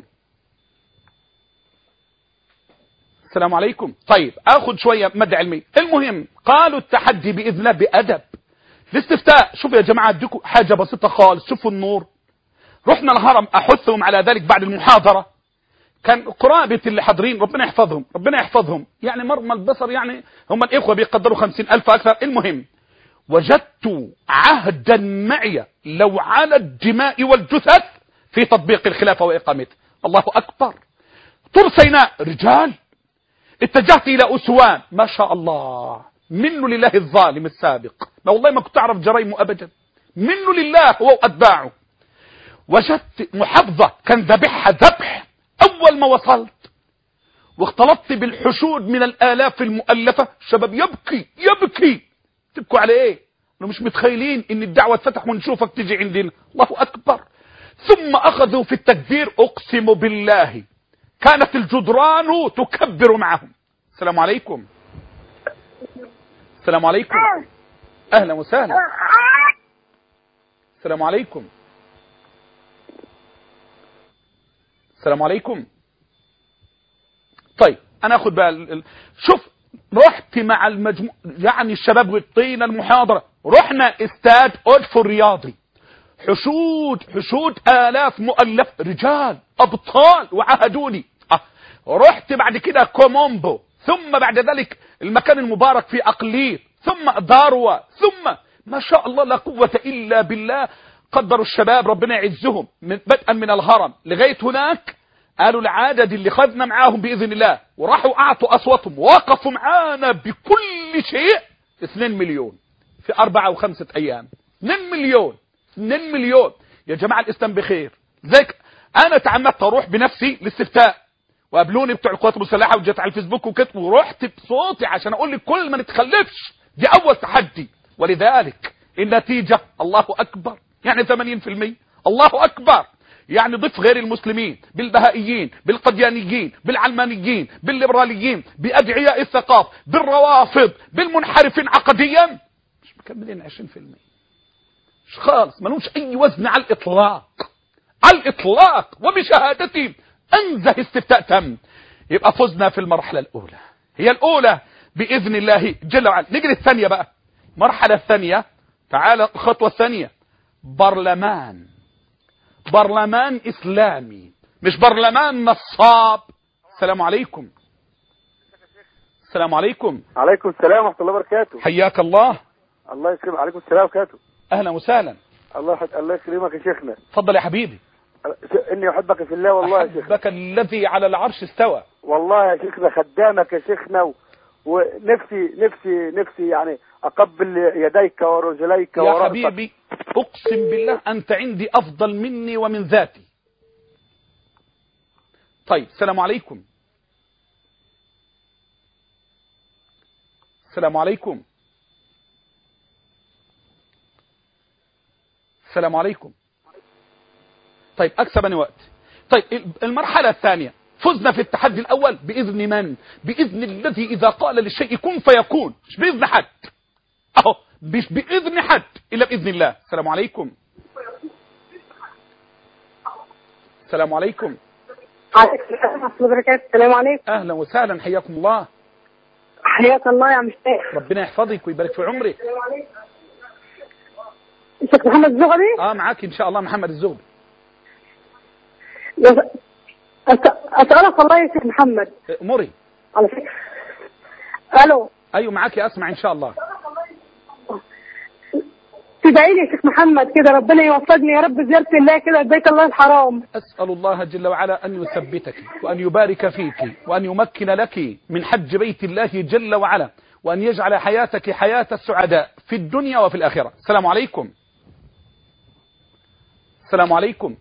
السلام عليكم. طيب اخذ شوية مادة علمية. المهم قالوا التحدي باذن الله بادب. الاستفتاء، شوفوا يا جماعة اديكم حاجة بسيطة خالص، شوفوا النور. رحنا الهرم احثهم على ذلك بعد المحاضرة، كان قرابة اللي حاضرين ربنا يحفظهم ربنا يحفظهم، يعني مرمى البصر، يعني هم الاخوة بيقدروا 50,000 اكثر. المهم وجدت عهدا معي لو على الدماء والجثث في تطبيق الخلافة واقامتها. الله اكبر. طور سيناء رجال، اتجهت الى اسوان ما شاء الله، منه لله الظالم السابق، ما والله ما كنت اعرف جريمه ابدا، منه لله هو واتباعه. وجدت محافظة كان ذبحها ذبح. اول ما وصلت واختلطت بالحشود من الالاف المؤلفة، الشباب يبكي. تبكوا على ايه؟ انه مش متخيلين ان الدعوة اتفتح ونشوفك تجي عندنا. الله اكبر. ثم اخذوا في التكبير، اقسم بالله كانت الجدران تكبر معهم. السلام عليكم. السلام عليكم. اهلا وسهلا. السلام عليكم. السلام عليكم. طيب انا اخذ بقى شوف، رحت مع المجموع، يعني الشباب والطينة المحاضرة، رحنا استاد أدفو الرياضي، حشود آلاف مؤلف، رجال أبطال وعهدوني. رحت بعد كده كومومبو، ثم بعد ذلك المكان المبارك في أقليل، ثم داروة، ثم ما شاء الله لا قوة إلا بالله. قدروا الشباب ربنا يعزهم بدءا من الهرم لغاية هناك، قالوا العدد اللي خذنا معاهم بإذن الله، وراحوا أعطوا أصواتهم ووقفوا معانا بكل شيء. 2 مليون في 4 أو 5 أيام. 2 مليون يا جماعة، الإسلام بخير. ذلك أنا تعمدت أروح بنفسي للاستفتاء، وقابلوني بتوع القوات المسلحة وجيت على الفيسبوك وكتب، ورحت بصوتي عشان أقول لك كل ما نتخلفش، دي أول تحدي. ولذلك النتيجة الله أكبر، يعني 80%. الله أكبر. يعني ضف غير المسلمين بالبهائيين بالقديانيين بالعلمانيين بالليبراليين بأدعياء الثقافة بالروافض بالمنحرفين عقديا، مش مكملين 20%. مش خالص، ملوش أي وزن على الإطلاق، على الإطلاق. وبشهادتي أنزه استفتاء تم. يبقى فزنا في المرحلة الأولى، هي الأولى بإذن الله جل وعلا. نجري الثانية بقى، مرحلة الثانية. تعال الخطوة الثانية، برلمان إسلامي، مش برلمان نصاب. السلام عليكم. السلام عليكم. عليكم السلام ورحمة الله وبركاته. حياك الله. الله يكرمك. عليكم السلام وبركاته. اهلا وسهلا. الله يكرمك يا شيخنا. اتفضل يا حبيبي. اني احبك في الله والله يا شيخ. احبك الذي على العرش استوى. والله يا شيخنا خدامك يا شيخنا، ونفسي يعني اقبل يديك ورجليك يا حبيبي اقسم بالله انت عندي افضل مني ومن ذاتي. طيب السلام عليكم. السلام عليكم. السلام عليكم. طيب أكسبني وقت. طيب المرحلة الثانية فزنا في التحدي الأول بإذن من؟ بإذن الذي إذا قال للشيء كن فيكون، مش بإذن حد أهو، مش بإذن حد إلا بإذن الله. السلام عليكم. السلام عليكم. السلام عليكم. أهلا وسهلا حياكم الله. حياك الله يا عم الشيخ. ربنا يحفظك ويبارك في عمرك. الشيخ محمد الزغبي. معاك إن شاء الله محمد الزغبي. أسألك الله يا شيخ محمد. أموري. على فكرة. ألو. أيوة معاك أسمع إن شاء الله. تدعي لي يا شيخ محمد كده ربنا يوفقني يا رب زيارة الله كده بيت الله الحرام. أسأل الله جل وعلا أن يثبتك وأن يبارك فيك وأن يمكن لك من حج بيت الله جل وعلا، وأن يجعل حياتك حياة السعداء في الدنيا وفي الآخرة. السلام عليكم. السلام عليكم.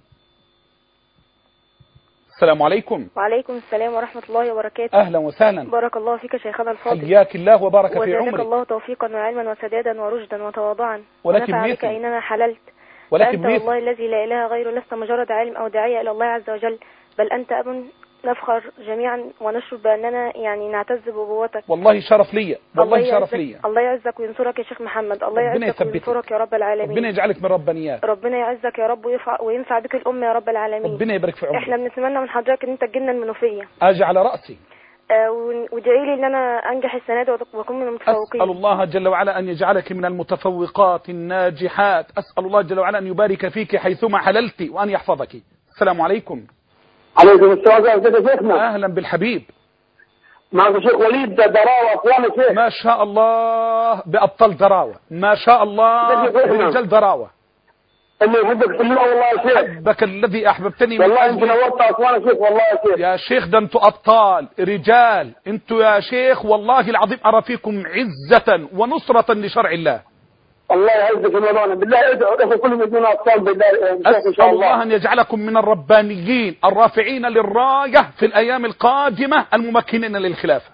السلام عليكم. وعليكم السلام ورحمة الله وبركاته. أهلا وسهلا. بارك الله فيك شيخنا الفاضل. حياك الله وبارك في عمرك. وزادك الله توفيقا وعلما وسدادا ورشدا وتواضعا. ولكن بك إننا حللت. ولكن فأنت والله الذي لا إله غيره لست مجرد عالم أو داعية إلى الله عز وجل، بل أنت أب نفخر جميعا ونشرب بأننا يعني نعتز بأبوتك. والله شرف لي، والله شرف لي. الله يعزك وينصرك يا شيخ محمد. الله يعزك وينصرك يا رب العالمين. ربنا يجعلك من ربانيات. ربنا يعزك يا رب وينفع بك الأمة يا رب العالمين. ربنا يبارك في عمرك. احنا بنتمنى من حضرتك ان انت تجينا المنوفية. اجي على رأسي. وادعي لي ان انا انجح السنة دي واكون من المتفوقين. اسأل الله جل وعلا ان يجعلك من المتفوقات الناجحات. اسأل الله جل وعلا ان يبارك فيك حيثما حللت وان يحفظك. السلام عليكم. عليكم السلام ورحمة الله. شيخنا اهلا بالحبيب. معك الشيخ وليد دراوة أسوان الشيخ. ما شاء الله بأبطال دراوة، ما شاء الله برجال دراوة. اني احبك في الله والله يا شيخ. احبك الذي احببتني والله انت نورت اسوان يا شيخ والله يا شيخ. يا شيخ ده انتوا ابطال رجال، انتوا يا شيخ والله العظيم ارى فيكم عزة ونصرة لشرع الله. الله يعزك يا مولانا بالله ادعو كل مدينة اسوان بالله ان شاء الله ان يجعلكم من الربانيين الرافعين للراية في الايام القادمة الممكنين للخلافة.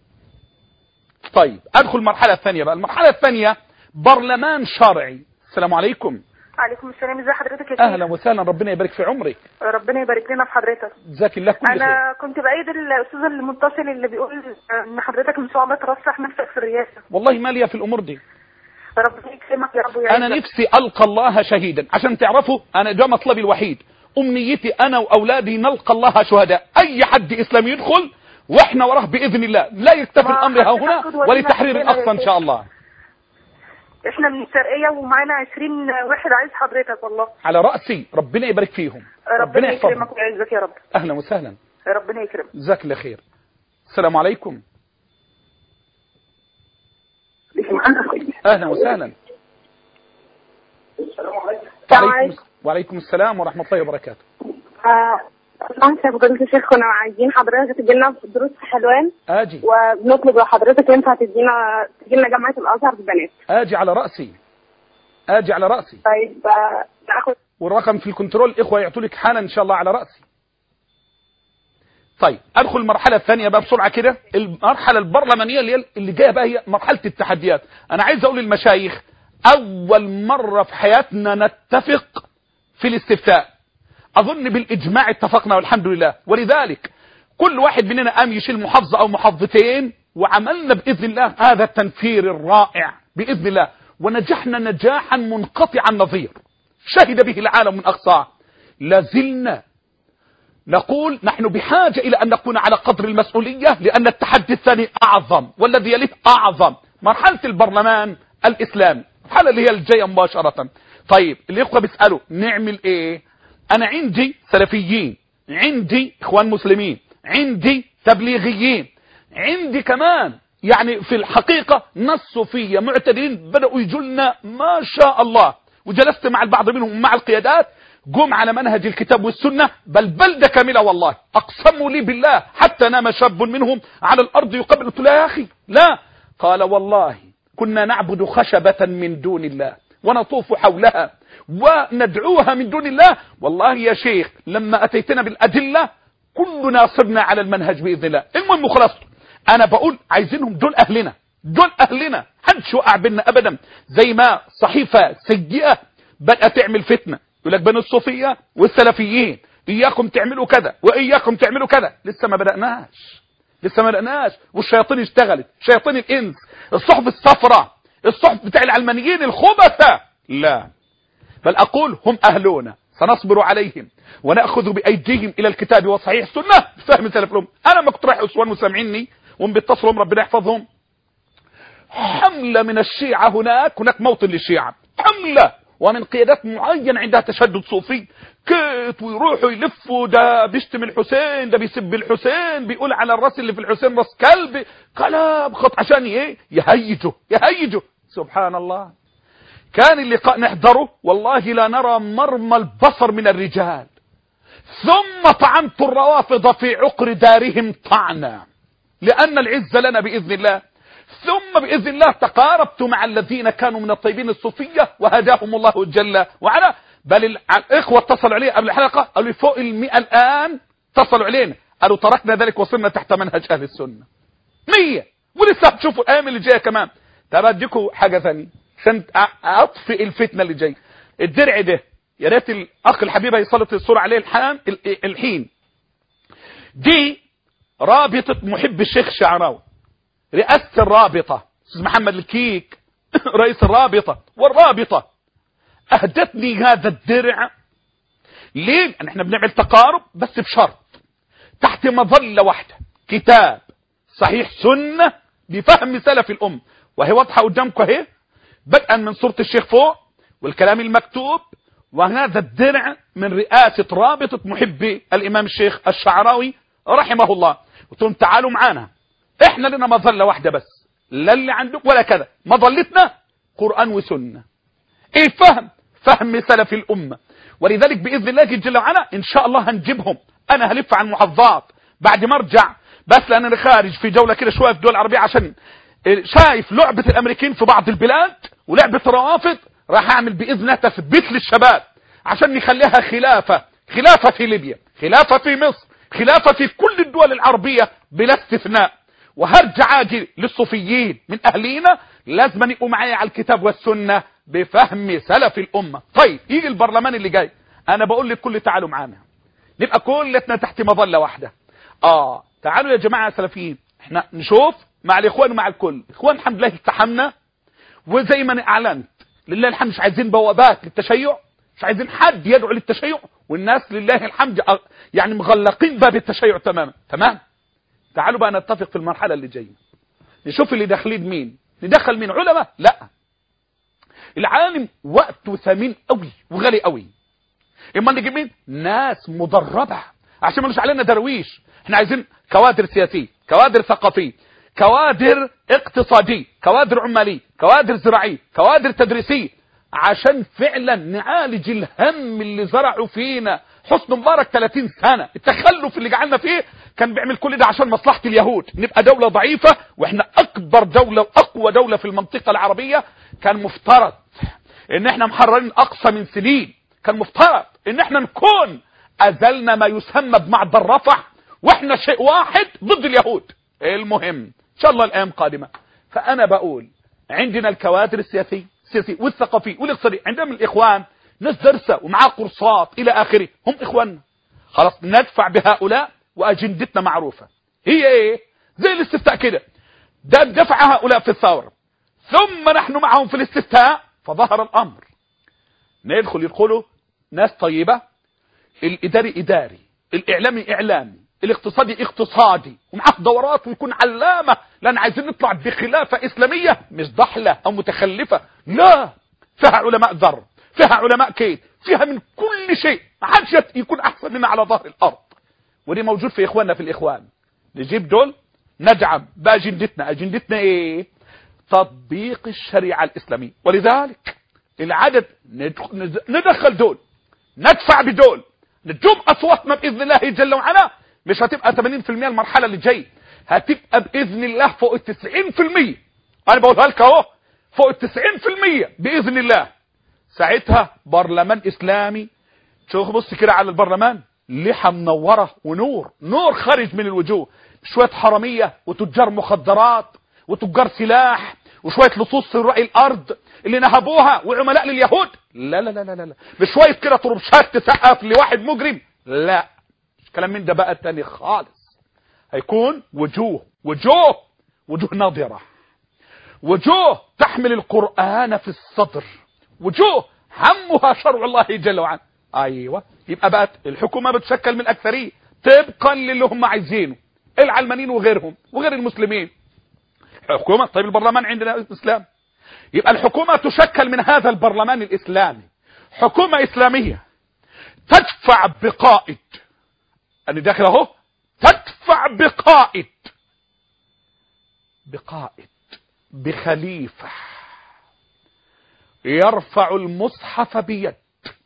طيب ادخل المرحلة الثانية بقى. المرحلة الثانية برلمان شرعي. السلام عليكم. عليكم السلام. ازي حضرتك يا شيخ؟ اهلا وسهلا. ربنا يبارك في عمرك. ربنا يبارك لنا في حضرتك. جزاك الله كل خير. انا كنت بايد الاستاذ المتصل اللي بيقول ان حضرتك ان شاء الله ترشح نفسك في الرئاسه. والله ما ليا في الامور دي. ربنا يكرمك يا رب ويعزك. انا نفسي القى الله شهيدا، عشان تعرفوا انا ده مطلبي الوحيد. امنيتي انا واولادي نلقى الله شهداء. اي حد اسلامي يدخل واحنا وراه باذن الله، لا يكتفي الامر ها هنا ولتحرير الاقصى ان شاء الله. احنا من الشرقية ومعانا 20 واحد عايز حضرتك والله. على رأسي. ربنا يبارك فيهم. ربنا يكرمك ويعزك يا رب. اهلا وسهلا. ربنا يكرمك. جزاك الله خير. السلام عليكم. اهلا وسهلا. وعليكم السلام ورحمة الله وبركاته. انت فضلت يا شيخ كنا عايزين حضرتك تجي لنا في دروس في حلوان. اجي. وبنطلب لحضرتك ينفع تجي لنا جامعة الازهر ببنات. اجي على رأسي. اجي على رأسي. طيب ناخد والرقم في الكنترول الاخوة يعطوا لك حالا ان شاء الله على رأسي. طيب ادخل المرحلة الثانية بقى بسرعة كده. المرحلة البرلمانية اللي جاية بقى هي مرحلة التحديات. انا عايز اقول للمشايخ اول مرة في حياتنا نتفق في الاستفتاء. اظن بالاجماع اتفقنا والحمد لله، ولذلك كل واحد مننا قام يشيل محافظة او محافظتين وعملنا باذن الله هذا التنفير الرائع باذن الله، ونجحنا نجاحا منقطع النظير شهد به العالم من اقصاه. لازلنا نقول نحن بحاجة الى ان نكون على قدر المسؤولية، لان التحدي الثاني اعظم والذي يليه اعظم. مرحلة البرلمان الاسلامي، الحالة اللي هي الجاية مباشرة. طيب الاخوة بيسألوا نعمل ايه؟ انا عندي سلفيين، عندي اخوان مسلمين، عندي تبليغيين، عندي كمان يعني في الحقيقة ناس صوفية معتدلين بدأوا يجولنا ما شاء الله، وجلست مع البعض منهم مع القيادات قوم على منهج الكتاب والسنة، بل بلدة كاملة والله أقسموا لي بالله حتى نام شاب منهم على الأرض يقبل. قلت لا يا أخي لا، قال والله كنا نعبد خشبة من دون الله ونطوف حولها وندعوها من دون الله، والله يا شيخ لما أتيتنا بالأدلة كلنا صرنا على المنهج بإذن الله. المهم خلاص أنا بقول عايزينهم دول أهلنا، دول أهلنا، حدش وقع بينا أبدا. زي ما صحيفة سيئة بدأت تعمل فتنة يقول لك بين الصوفية والسلفيين إياكم تعملوا كذا وإياكم تعملوا كذا، لسه ما بدأناش والشياطين اشتغلت، شياطين الإنس، الصحف الصفراء، الصحف بتاع العلمانيين الخبثة، لا بل أقول هم أهلنا سنصبر عليهم ونأخذ بأيديهم إلى الكتاب وصحيح السنة بفهم سلف الأمة. أنا ما كنت رايح أسوان وسامعيني وبيتصلوا ربنا يحفظهم، حملة من الشيعة هناك موطن للشيعة، حملة ومن قيادات معين عندها تشدد صوفي كيت ويروحوا يلفوا، ده بيشتم الحسين، ده بيسب الحسين، بيقول على الراس اللي في الحسين راس كلب، كلام خط عشان ايه يهيجوا. سبحان الله. كان اللقاء نحضره والله لا نرى مرمى البصر من الرجال، ثم طعنت الروافض في عقر دارهم طعنا لأن العز لنا بإذن الله، ثم بإذن الله تقاربت مع الذين كانوا من الطيبين الصوفية وهداهم الله جل وعلا. بل الإخوة اتصلوا علي قبل الحلقة قالوا لي فوق 100 الآن اتصلوا علينا قالوا تركنا ذلك وصلنا تحت منهج أهل السنة 100، ولسه هتشوفوا الأيام اللي جاية كمان. طب أديكم حاجة ثانية عشان أطفئ الفتنة اللي جاية. الدرع ده يا ريت الأخ الحبيب يسلط الصورة عليه الحين دي رابطة محب الشيخ شعراوي، رئاسة الرابطة أستاذ محمد الكيك رئيس الرابطة، والرابطة أهدتني هذا الدرع. ليه؟ أن احنا بنعمل تقارب بس بشرط تحت مظلة واحدة، كتاب صحيح سنة بفهم سلف الأم، وهي واضحة قدامكم اهي، بدءا من صورة الشيخ فوق والكلام المكتوب. وهذا الدرع من رئاسة رابطة محبي الإمام الشيخ الشعراوي رحمه الله. قلت لهم تعالوا معانا، احنا لنا مظلة واحدة بس، لا اللي عندك ولا كذا، مظلتنا قرآن وسنة، ايه فهم سلف الأمة. ولذلك بإذن الله جل وعلا إن شاء الله هنجيبهم. أنا هلف عن محافظات بعد ما ارجع، بس لأن أنا خارج في جولة كده شوية في الدول العربية عشان شايف لعبة الأمريكين في بعض البلاد ولعبة الروافض، راح أعمل بإذن الله تثبيت للشباب عشان نخليها خلافة في ليبيا، خلافة في مصر، خلافة في كل الدول العربية بلا استثناء. وهرجع اجي للصوفيين من اهلينا لازم يبقوا معايا على الكتاب والسنة بفهم سلف الامة. طيب يجي البرلمان اللي جاي، انا بقول لك كل تعالوا معانا نبقى كلنا تحت مظلة واحدة. تعالوا يا جماعة سلفيين، احنا نشوف مع الاخوان ومع الكل. اخوان الحمد لله التحمنا، وزي ما اعلنت لله الحمد مش عايزين بوابات للتشيع، مش عايزين حد يدعو للتشيع، والناس لله الحمد يعني مغلقين باب التشيع تمام. تعالوا بقى نتفق في المرحلة اللي جاية، نشوف اللي داخلين مين، ندخل مين علماء؟ لا، العالم وقته ثمين قوي وغالي قوي. اما نجيب مين؟ ناس مدربة عشان ما نقولش علينا درويش. احنا عايزين كوادر سياسية، كوادر ثقافية، كوادر اقتصادية، كوادر عمالية، كوادر زراعية، كوادر تدريسية، عشان فعلا نعالج الهم اللي زرعوا فينا حسن مبارك 30 سنة. التخلف اللي جعلنا فيه كان بيعمل كل ده عشان مصلحة اليهود، نبقى دولة ضعيفة واحنا اكبر دولة واقوى دولة في المنطقة العربية. كان مفترض ان احنا محررين اقصى من سنين، كان مفترض ان احنا نكون ازلنا ما يسمى بمعبر رفح، واحنا شيء واحد ضد اليهود. المهم ان شاء الله الايام قادمة. فانا بقول عندنا الكوادر السياسية والثقافية والاقتصادية، عندنا من الاخوان ناس درسة ومعاه قرصات الى اخره، هم اخواننا خلاص ندفع بهؤلاء واجندتنا معروفة. هي ايه؟ زي الاستفتاء كده، ده دفع هؤلاء في الثورة ثم نحن معهم في الاستفتاء فظهر الامر. ندخل يدخلوا ناس طيبة، الاداري اداري، الاعلامي اعلامي، الاقتصادي اقتصادي، ومعاه دورات ويكون علامة، لان عايزين نطلع بخلافة اسلامية مش ضحلة او متخلفة، لا، فيها علماء ذر، فيها علماء كيد، فيها من كل شيء، ما حدش يكون احسن منا على ظهر الارض. ودي موجود في اخواننا في الاخوان. نجيب دول ندعم بأجندتنا. أجندتنا ايه؟ تطبيق الشريعة الإسلامية. ولذلك العدد ندخل دول، ندفع بدول، نجوم أصواتنا بإذن الله جل وعلا. مش هتبقى 80% المرحلة اللي جاي، هتبقى بإذن الله فوق 90%. أنا بقولها لك اهو، فوق 90% بإذن الله. ساعتها برلمان إسلامي. شوف بص كده على البرلمان، لحى منورة ونور، نور خارج من الوجوه. شوية حرامية وتجار مخدرات وتجار سلاح وشوية لصوص في رأي الأرض اللي نهبوها وعملاء لليهود. لا لا لا لا لا، مش شوية كده طربشات تسقف لواحد مجرم. لا، كلام من ده بقى تاني خالص. هيكون وجوه ناضرة، وجوه تحمل القرآن في الصدر، وجوه همها شرع الله جل وعلا. ايوه، يبقى بقى الحكومة بتشكل من الأكثرية طبقا للي هم عايزينه، العلمانيين وغيرهم وغير المسلمين. حكومة، طيب البرلمان عندنا اسلام، يبقى الحكومة تشكل من هذا البرلمان الإسلامي. حكومة إسلامية تدفع بقائد، أنا داخل اهو، تدفع بقائد بخليفة يرفع المصحف بيد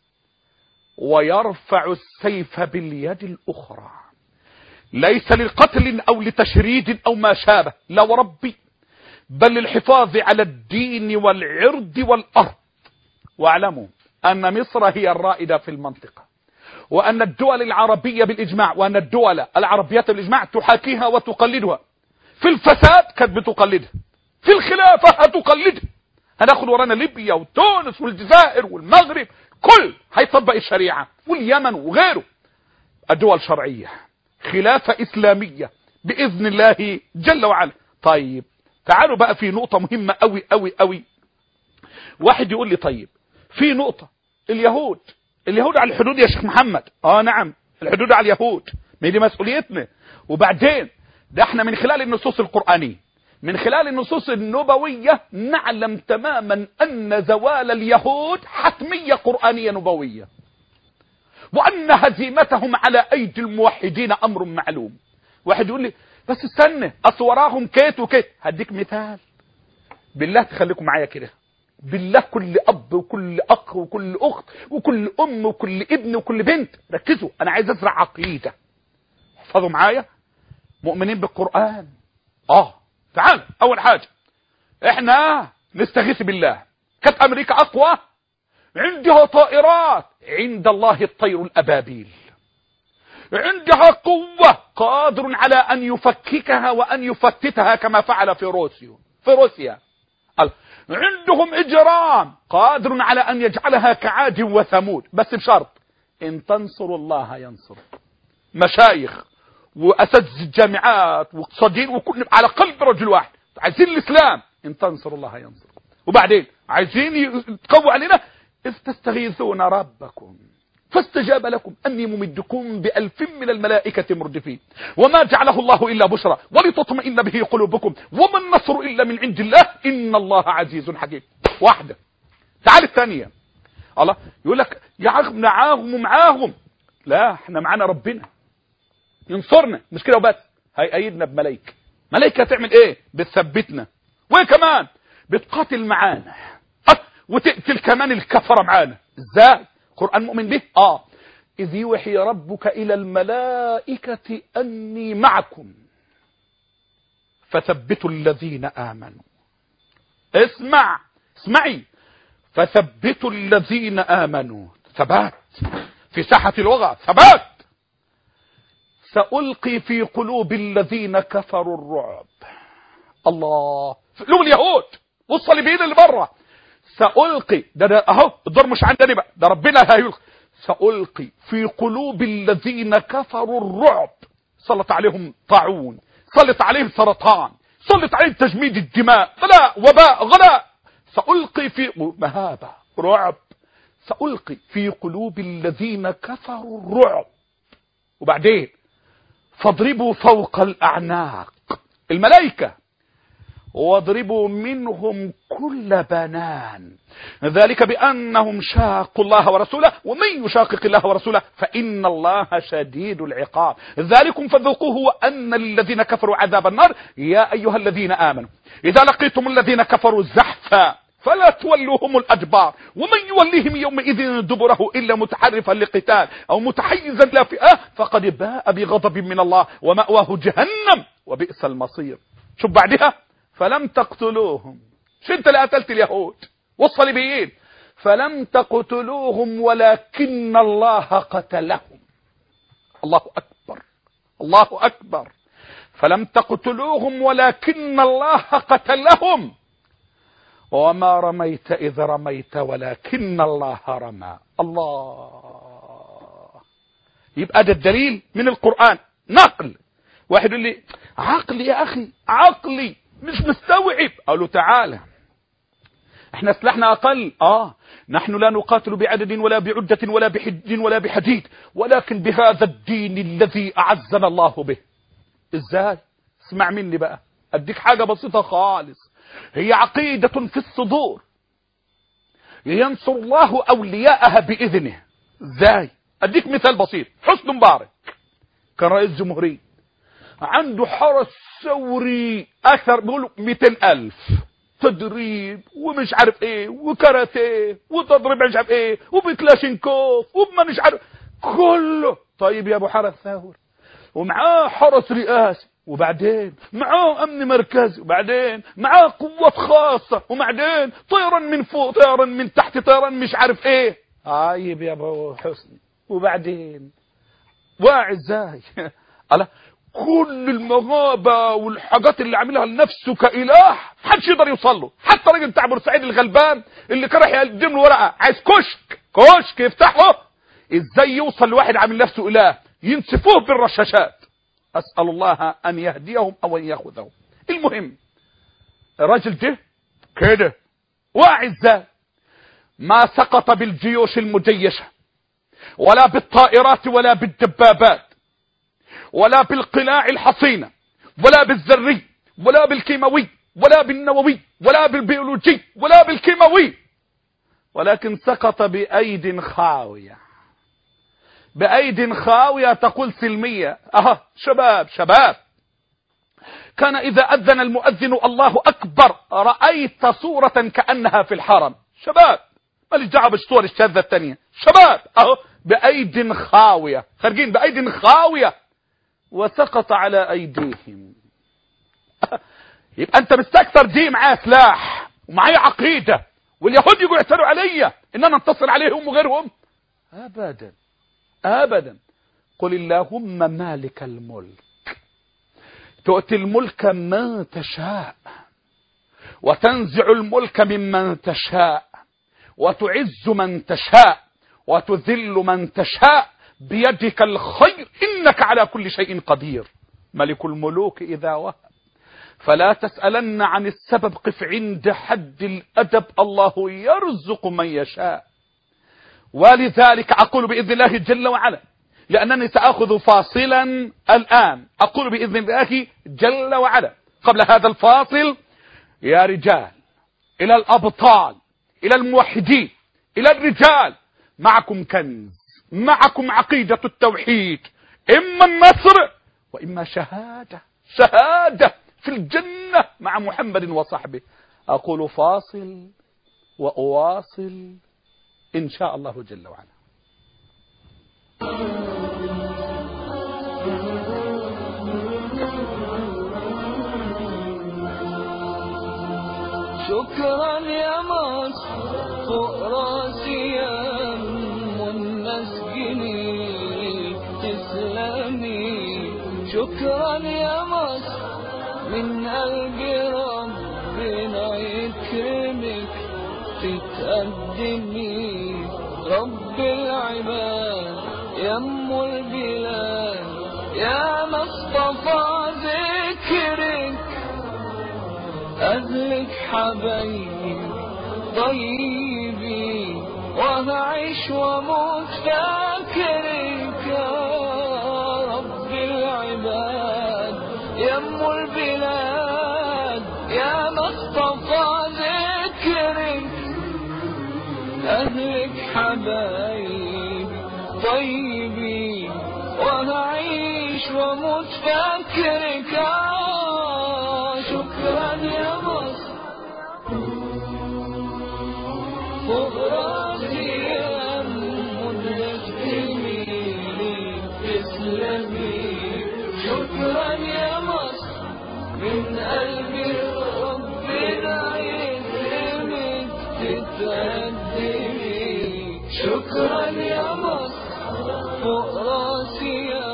ويرفع السيف باليد الأخرى، ليس للقتل أو لتشريد أو ما شابه، لا وربي، بل للحفاظ على الدين والعرض والأرض. واعلموا أن مصر هي الرائدة في المنطقة، وأن الدول العربية بالإجماع، وأن الدول العربية بالإجماع تحاكيها وتقلدها. في الفساد كانت بتقلدها، في الخلافة هتقلدها. هناخد ورانا ليبيا وتونس والجزائر والمغرب، كل هيطبق الشريعة، واليمن وغيره. الدول شرعية، خلافة إسلامية بإذن الله جل وعلا. طيب تعالوا بقى في نقطة مهمة أوي أوي أوي. واحد يقول لي طيب في نقطة، اليهود على الحدود يا شيخ محمد. نعم، الحدود على اليهود، ما دي مسؤوليتنا. وبعدين ده احنا من خلال النصوص القرآنية، من خلال النصوص النبوية، نعلم تماما أن زوال اليهود حتمية قرآنية نبوية، وأن هزيمتهم على أيدي الموحدين أمر معلوم. واحد يقول لي بس استنى، أصوراهم كيت وكيت. هديك مثال بالله، تخليكم معايا كده بالله. كل أب وكل أخ وكل أخت وكل أم وكل ابن وكل بنت، ركزوا، أنا عايز أزرع عقيدة. احفظوا معايا، مؤمنين بالقرآن. تعال، أول حاجة احنا نستغيث بالله. كانت أمريكا أقوى، عندها طائرات، عند الله الطير الأبابيل، عندها قوة، قادر على أن يفككها وأن يفتتها كما فعل في روسيا. عندهم إجرام، قادر على أن يجعلها كعاد وثمود، بس بشرط إن تنصروا الله ينصر. مشايخ وأساتذة الجامعات واقتصاديين وكل على قلب رجل واحد، عايزين الإسلام، إن تنصروا الله ينصر. وبعدين عايزين يتقوى علينا، إذ تستغيثون ربكم فاستجاب لكم أني ممدكم ب1000 من الملائكة مردفين، وما جعله الله إلا بشرى ولتطمئن به قلوبكم، وما النصر إلا من عند الله، إن الله عزيز حكيم. واحدة. تعال الثانية، الله يقول لك يا عم معاهم. لا، احنا معانا ربنا ينصرنا، مش كده وبس، هيأيدنا بملائكة. ملائكة تعمل ايه؟ بتثبتنا، وكمان بتقاتل معانا، وتقتل كمان الكفر معانا. ازاي؟ قرآن مؤمن به. إذ يوحي ربك إلى الملائكة أني معكم فثبتوا الذين آمنوا. اسمعي، فثبتوا الذين آمنوا، ثبات في ساحة الوغى، ثبات. سألقي في قلوب الذين كفروا الرعب. الله، في قلوب اليهود والصليبيين اللي بره. سألقي ده اهو، الدور مش عندنا بقى، ده ربنا هيلقي. سألقي في قلوب الذين كفروا الرعب، سلط عليهم طاعون، سلط عليهم سرطان، سلط عليهم تجميد الدماء، غلاء، وباء، غلاء. سألقي في مهابة، رعب. سألقي في قلوب الذين كفروا الرعب. وبعدين فاضربوا فوق الأعناق. الملائكة واضربوا منهم كل بنان ذلك بأنهم شاقوا الله ورسوله ومن يشاقق الله ورسوله فإن الله شديد العقاب ذلكم فذوقوه وأن للذين كفروا عذاب النار يا أيها الذين آمنوا إذا لقيتم الذين كفروا زحفا فلا تولوهم الأدبار ومن يوليهم يومئذ دبره إلا متحرفا لقتال أو متحيزا إلى فئة فقد باء بغضب من الله ومأواه جهنم وبئس المصير. شوف بعدها فلم تقتلوهم. شو انت اللي قتلت اليهود والصليبيين؟ فلم تقتلوهم ولكن الله قتلهم. الله أكبر الله أكبر. فلم تقتلوهم ولكن الله قتلهم وما رميت إذ رميت ولكن الله رمى. الله. يبقى ده الدليل من القرآن نقل. واحد يقول لي عقلي يا أخي عقلي مش مستوعب. قالوا تعالى احنا سلاحنا أقل. نحن لا نقاتل بعدد ولا بعدة ولا بحد ولا بحديد ولكن بهذا الدين الذي أعزنا الله به. ازاي؟ اسمع مني بقى اديك حاجة بسيطة خالص. هي عقيدة في الصدور ينصر الله أولياءها بإذنه. ازاي؟ اديك مثال بسيط. حسني مبارك كان رئيس جمهورية عنده حرس ثوري اكثر بيقولوا 200,000 تدريب ومش عارف ايه وكاراتيه وتضريب مش عارف ايه وبكلاشينكوف وما مش عارف كله. طيب يا ابو حرس ثوري ومعاه حرس رئاسي وبعدين معاه امن مركزي وبعدين معاه قوات خاصة وبعدين طيران من فوق طيران من تحت طيران مش عارف ايه. طيب يا ابو حسني وبعدين واعي ازاي؟ على كل المغابة والحاجات اللي عاملها لنفسه كإله محدش يقدر يوصل له. حتى راجل بتاع بورسعيد الغلبان اللي كان راح يقدم له ورقة عايز كشك يفتحه ازاي يوصل لواحد عامل نفسه إله ينسفوه بالرشاشات. أسأل الله أن يهديهم أو أن يأخذهم. المهم الراجل ده كده واعي ازاي؟ ما سقط بالجيوش المجيشة ولا بالطائرات ولا بالدبابات ولا بالقلاع الحصينة ولا بالذري ولا بالكيماوي ولا بالنووي ولا بالبيولوجي ولا بالكيماوي ولكن سقط بأيد خاوية. بأيد خاوية تقول سلمية. شباب كان إذا أذن المؤذن الله أكبر رأيت صورة كأنها في الحرم. شباب ماليش دعوه بالصور الشاذة الثانية. شباب بأيد خاوية خارجين بأيد خاوية وسقط على أيديهم. يبقى أنت مستكثر دي معايا سلاح ومعايا عقيدة واليهود يجوا يعتروا عليا إن أنا انتصر عليهم وغيرهم؟ أبدا. قل اللهم مالك الملك تؤتي الملك من تشاء وتنزع الملك ممن تشاء وتعز من تشاء وتذل من تشاء بيدك الخير إنك على كل شيء قدير. ملك الملوك إذا وهب فلا تسألن عن السبب قف عند حد الأدب الله يرزق من يشاء. ولذلك أقول بإذن الله جل وعلا لأنني سأخذ فاصلا الآن. أقول بإذن الله جل وعلا قبل هذا الفاصل يا رجال إلى الأبطال إلى الموحدين إلى الرجال معكم كنز معكم عقيدة التوحيد إما النصر وإما شهادة في الجنة مع محمد وصحبه. أقول فاصل وأواصل إن شاء الله جل وعلا. شكرا يا مصر فوق راسي يا منسجني تسلمي. شكرا يا مصر من قلبي ربنا يكرمك تتقدمي. رب العباد يا ام البلاد يا مصطفى ذكرك أهلك حبايب طيبي وهعيش واموت فاكرك يا رب العباد يا ام البلاد يا مصطفى ذكرك أهلك حبايبي طيبين وهعيش وموت فاكرك. شكرا يا مصر فوق راسي يا مدخليني تسلمي. شكرا يا مصر من قلبي ربنا يكرمك تتقدمي. شكرا يا مصر فوق راسي يا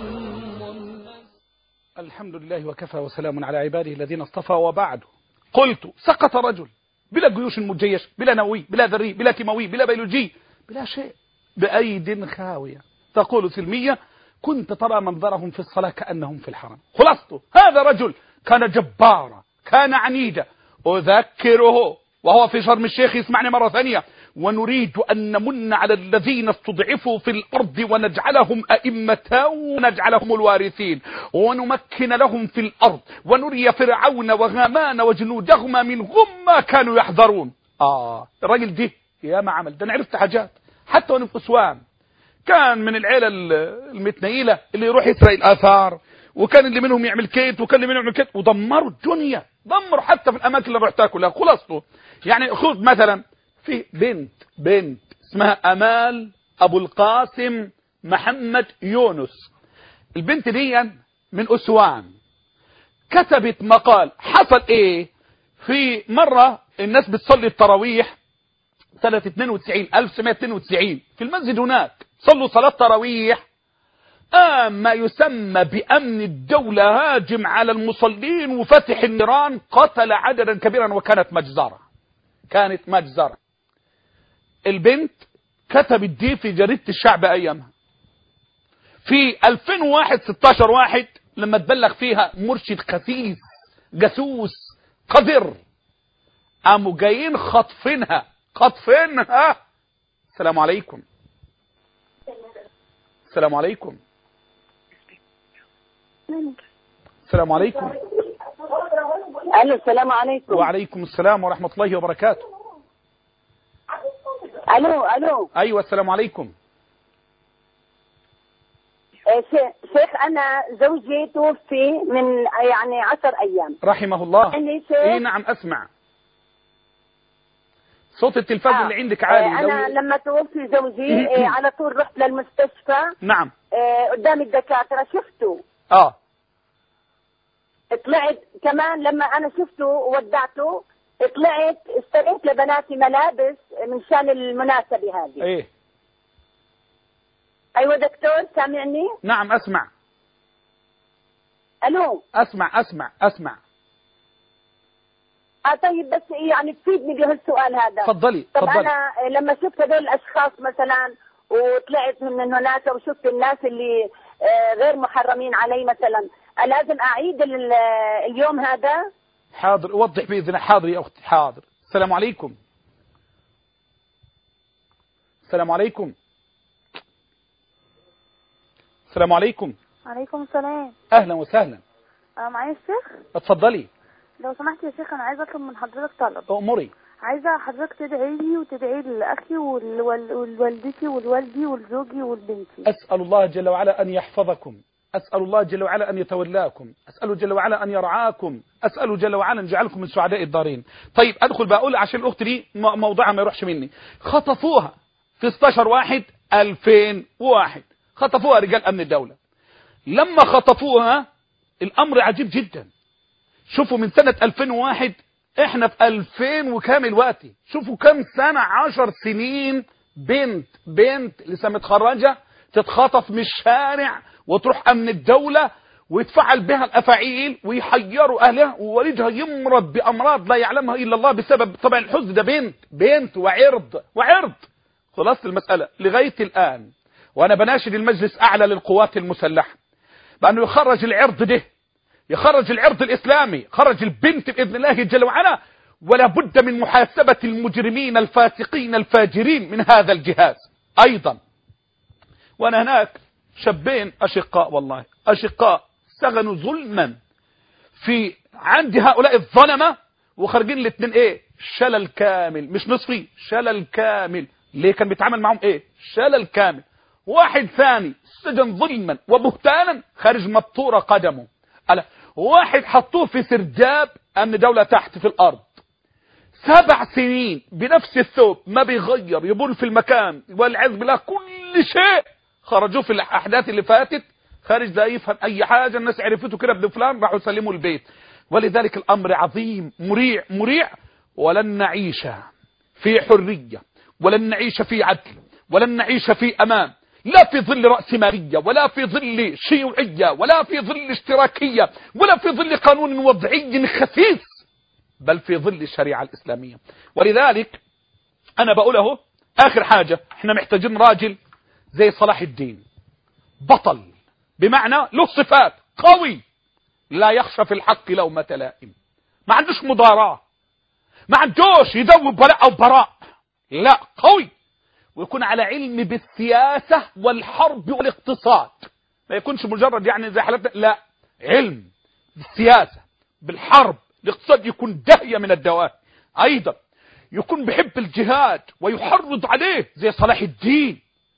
الحمد لله وكفى وسلام على عباده الذين اصطفى. وبعد قلت سقط رجل بلا جيوش مجيش بلا نووي بلا ذري بلا كيماوي بلا بيولوجي بلا شيء بأيد خاوية. تقول سلمية كنت ترى منظرهم في الصلاة كأنهم في الحرم. خلاصته هذا رجل كان جبارا كان عنيدا. أذكره وهو في شرم الشيخ يسمعني مرة ثانية. ونريد أن نمن على الذين استضعفوا في الأرض ونجعلهم أئمة ونجعلهم الوارثين ونمكن لهم في الأرض ونري فرعون وهامان وجنودهما منهم ما كانوا يحذرون. الراجل دي يا ما عمل ده. أنا عرفت حاجات حتى وانا في أسوان كان من العيلة المتنيلة اللي يروح يسرق الآثار وكان اللي منهم يعمل كيت وكان اللي منهم يعمل كيت ودمروا الدنيا دمروا حتى في الأماكن اللي رحتها كلها. خلاصته يعني خذ مثلا في بنت اسمها أمال أبو القاسم محمد يونس. البنت دي من أسوان كتبت مقال. حصل ايه في مرة الناس بتصلي التراويح سنة 1992 في المسجد هناك صلوا صلاة تراويح. ما يسمى بأمن الدولة هاجم على المصلين وفتح النيران قتل عددا كبيرا وكانت مجزرة. البنت كتبت دي في جريدة الشعب أيامها في 2001 16 واحد لما تبلغ فيها مرشد خسيس جاسوس قذر قاموا جايين خطفينها. السلام عليكم. السلام عليكم. السلام عليكم. الو السلام عليكم. وعليكم السلام ورحمة الله وبركاته. الو ايوه السلام عليكم. شيخ انا زوجي توفي من 10 ايام رحمه الله. اي نعم اسمع صوت التلفاز اللي عندك عالي. انا لما توفي زوجي على طول رحت للمستشفى. نعم قدام الدكاترة شفته. طلعت كمان لما انا شفته وودعته طلعت اشتريت لبناتي ملابس من شان المناسبة هذه. ايه ايوه دكتور سامعني؟ نعم اسمع. الو اسمع. طيب بس يعني تفيدني بهالسؤال هذا. تفضلي. طب انا لما شفت هذول الاشخاص مثلا وطلعت من هناك وشفت الناس اللي غير محرمين علي مثلا لازم اعيد اليوم هذا؟ حاضر اوضح باذن الله. حاضر يا اختي حاضر. السلام عليكم. السلام عليكم. السلام عليكم. عليكم السلام. اهلا وسهلا. معايا الشيخ. اتفضلي. لو سمحت يا شيخ انا عايزه اطلب من حضرتك طلب. امري. عايزه حضرتك تدعي لي وتدعي لاخي والوالدتي والوالدي والزوجي والبنتي. اسال الله جل وعلا ان يحفظكم. أسأل الله جل وعلا أن يتولاكم. أسأل جل وعلا أن يرعاكم. أسأل جل وعلا أن يجعلكم من سعداء الدارين. طيب أدخل بقول عشان الأخت دي موضوعها ما يروحش مني. خطفوها في 16/1/2001 خطفوها رجال أمن الدولة. لما خطفوها الأمر عجيب جدا. شوفوا من سنة 2001 إحنا في 2000 وكام الوقت. شوفوا كم سنة 10 سنين. بنت لسه متخرجة تتخطف من الشارع وتروح أمن الدولة ويتفعل بها الأفاعيل ويحيروا أهلها ووالدها يمرض بأمراض لا يعلمها إلا الله بسبب طبعا الحزن. ده بنت وعرض. خلاص المسألة لغاية الآن وأنا بناشد المجلس أعلى للقوات المسلحة بأنه يخرج العرض ده، يخرج العرض الإسلامي، خرج البنت بإذن الله جل وعلا. ولا بد من محاسبة المجرمين الفاسقين الفاجرين من هذا الجهاز أيضا. وأنا هناك شابين أشقاء والله أشقاء سجنوا ظلما في عند هؤلاء الظلمة وخارجين الاثنين ايه؟ شلل كامل، مش نصفي، شلل كامل. ليه؟ كان بيتعامل معهم ايه؟ شلل كامل. واحد ثاني سجن ظلما وبهتانا خارج مبتورة قدمه. ألا واحد حطوه في سرداب امن دولة تحت في الارض 7 سنين بنفس الثوب، ما بيغير، يبول في المكان والعياذ بالله كل شيء. خرجوه في الاحداث اللي فاتت خارج لا يفهم اي حاجة، الناس عرفته كده ابن فلان، راحوا يسلموا البيت. ولذلك الامر عظيم مريع مريع. ولن نعيش في حرية، ولن نعيش في عدل، ولن نعيش في امان، لا في ظل رأسمالية، ولا في ظل شيوعية، ولا في ظل اشتراكية، ولا في ظل قانون وضعي خسيس، بل في ظل الشريعة الإسلامية. ولذلك أنا بقوله آخر حاجة، احنا محتاجين راجل زي صلاح الدين، بطل بمعنى له صفات، قوي، لا يخشى في الحق لومة لائم، ما عندوش مضاراة، ما عندوش يدوب ولاء أو براء، لا، قوي، ويكون على علم بالسياسة والحرب والاقتصاد، ما يكونش مجرد يعني زي حالتنا، لا، علم بالسياسة بالحرب الاقتصاد، يكون داهية من الدواهي. أيضا يكون بحب الجهاد ويحرض عليه زي صلاح الدين.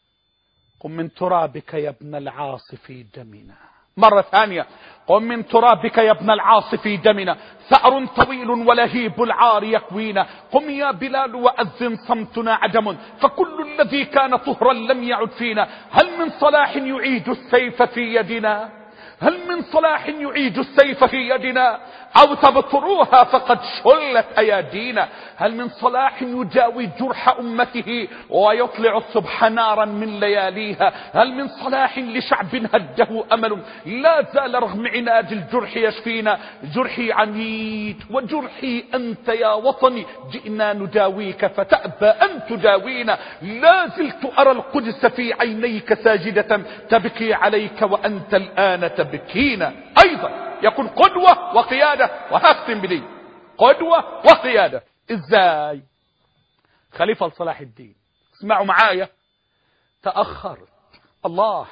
قم من ترابك يا ابن العاص في دمنا، مرة ثانية، قم من ترابك يا ابن العاص في دمنا، ثأر طويل ولهيب العار يكوينا، قم يا بلال وأذن صمتنا عدم، فكل الذي كان طهرا لم يعد فينا، هل من صلاح يعيد السيف في يدنا، هل من صلاح يعيد السيف في يدنا، أو تبتروها فقد شلت أيادينا، هل من صلاح يداوي جرح أمته ويطلع الصبح نارا من لياليها، هل من صلاح لشعب هده أمل لا زال رغم عناد الجرح يشفينا، جرحي عنيد وجرحي أنت يا وطني، جئنا نداويك فتأبى أن تداوينا، لا زلت أرى القدس في عينيك ساجدة تبكي عليك وأنت الآن تبكينا. أيضا يكون قدوة وقيادة، وهختم بدي، قدوة وقيادة. ازاي؟ خليفة صلاح الدين، اسمعوا معايا، تأخرت، الله،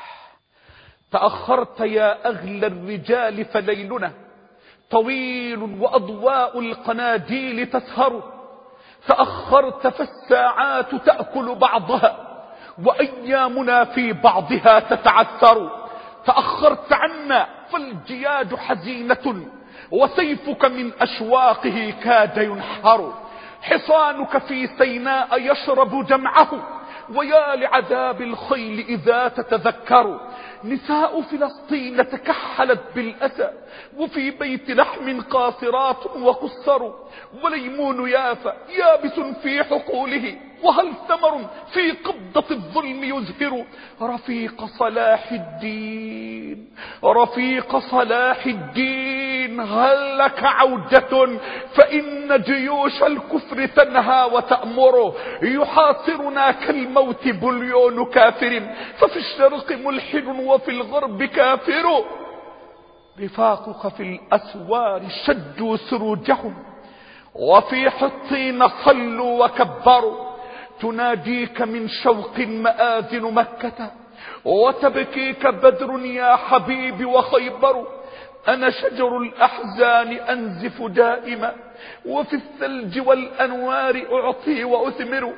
تأخرت يا أغلى الرجال فليلنا طويل وأضواء القناديل تسهر، تأخرت فالساعات تأكل بعضها وأيامنا في بعضها تتعثر، تأخرت عنا فالجياد حزينة وسيفك من أشواقه كاد ينحر، حصانك في سيناء يشرب دمعه ويا لعذاب الخيل إذا تتذكر، نساء فلسطين تكحلت بالأسى وفي بيت لحم قاصرات وقصر، وليمون يافا يابس في حقوله وهل ثمر في قبضة الظلم يزهر، رفيق صلاح الدين، رفيق صلاح الدين، هل لك عودة فإن جيوش الكفر تنهى وتأمر، يحاصرنا كالموت بليون كافر، ففي الشرق ملحد وفي الغرب كافر، رفاقك في الأسوار شدوا سروجهم وفي حطين صلوا وكبروا، تناديك من شوق مآذن مكة وتبكيك بدر يا حبيبي وخيبر، أنا شجر الأحزان أنزف دائما وفي الثلج والأنوار أعطي وأثمر،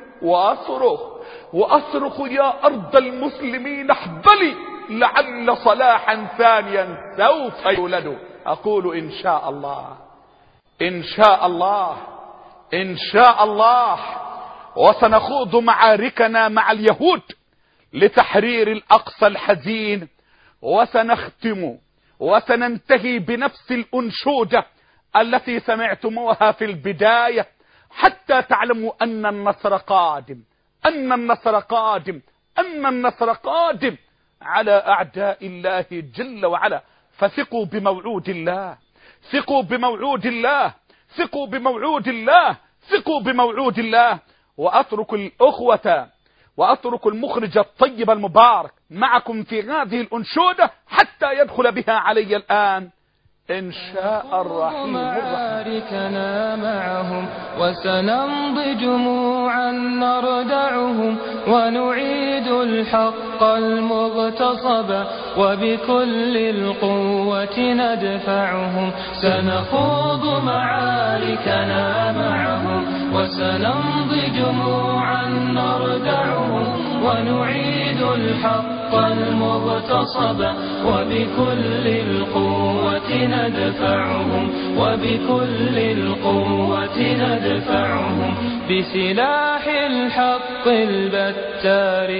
وأصرخ يا أرض المسلمين احبلي لعل صلاحا ثانيا سوف يولد. أقول إن شاء الله، إن شاء الله، إن شاء الله، وسنخوض معاركنا مع اليهود لتحرير الأقصى الحزين، وسنختم وسننتهي بنفس الأنشودة التي سمعتموها في البداية، حتى تعلموا أن النصر قادم، أن النصر قادم، أن النصر قادم على أعداء الله جل وعلا. فثقوا بموعود الله، ثقوا بموعود الله، ثقوا بموعود الله، ثقوا بموعود الله. وأترك الأخوة وأترك المخرج الطيب المبارك معكم في هذه الأنشودة حتى يدخل بها علي الآن إن شاء الرحيم. معاركنا معهم وسنمضي جموعا نردعهم، ونعيد الحق المغتصب وبكل القوة ندفعهم، سنخوض معاركنا معاركنا معهم وسنمضي جموعا نردعهم ونعيد الحق المغتصب وبكل القوة ندفعهم وبكل القوة ندفعهم بسلاح الحق البتار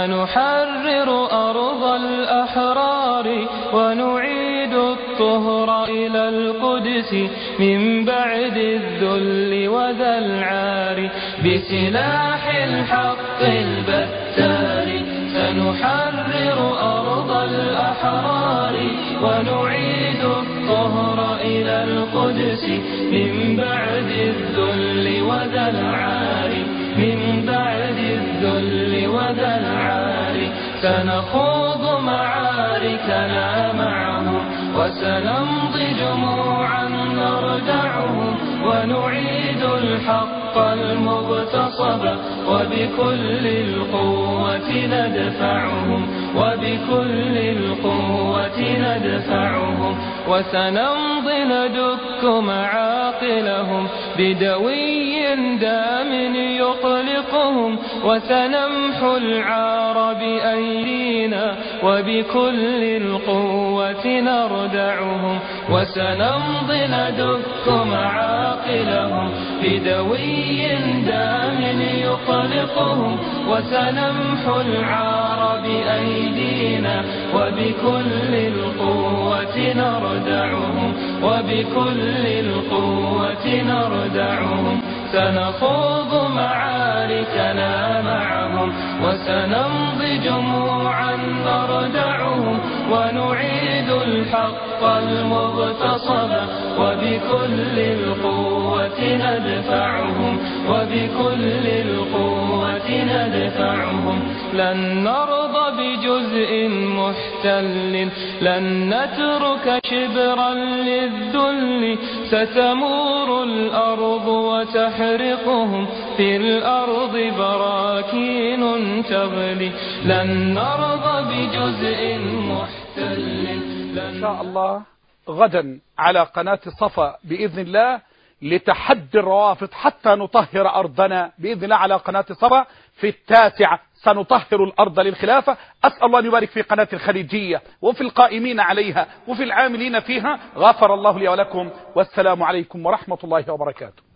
سنحرر أرض الأحرار ونعيد الطهر إلى القدس من بعد الذل وذا العار بسلاح الحق البتار سنحرر أرض الأحرار ونعيد الطهر إلى القدس من بعد الذل وذا العار من بعد الذل وذا العار سنخوض معاركنا معهم وسنمضي جموعا نردعهم ونعيد الحق المغتصب وبكل القوة ندفعهم وبكل القوة ندفعهم وسنمضي ندك معاقلهم بدوي دام يطلقهم وسنمحو العار بأيدينا وبكل القوة نردعهم وسنمضي ندك معاقلهم بدوي دام يطلقهم وسنمحو العار بأيدينا وبكل القوة نردعهم وبكل القوة نردعهم سنخوض معاركنا معهم وسنمضي جموعا نردعهم ونعيد الحق المغتصب وبكل القوة ندفعهم وبكل القوة ندفعهم لن نرضى بجزء محتل لن نترك شبرا للذل ستمور الأرض وتحرقهم في الأرض براكين تغلي لن نرضى بجزء محتل إن شاء الله غدا على قناة صفا بإذن الله لتحدي الروافض حتى نطهر أرضنا بإذن الله على قناة صفا في 9 سنطهر الأرض للخلافة. أسأل الله أن يبارك في قناة الخليجية وفي القائمين عليها وفي العاملين فيها. غفر الله لي ولكم والسلام عليكم ورحمة الله وبركاته.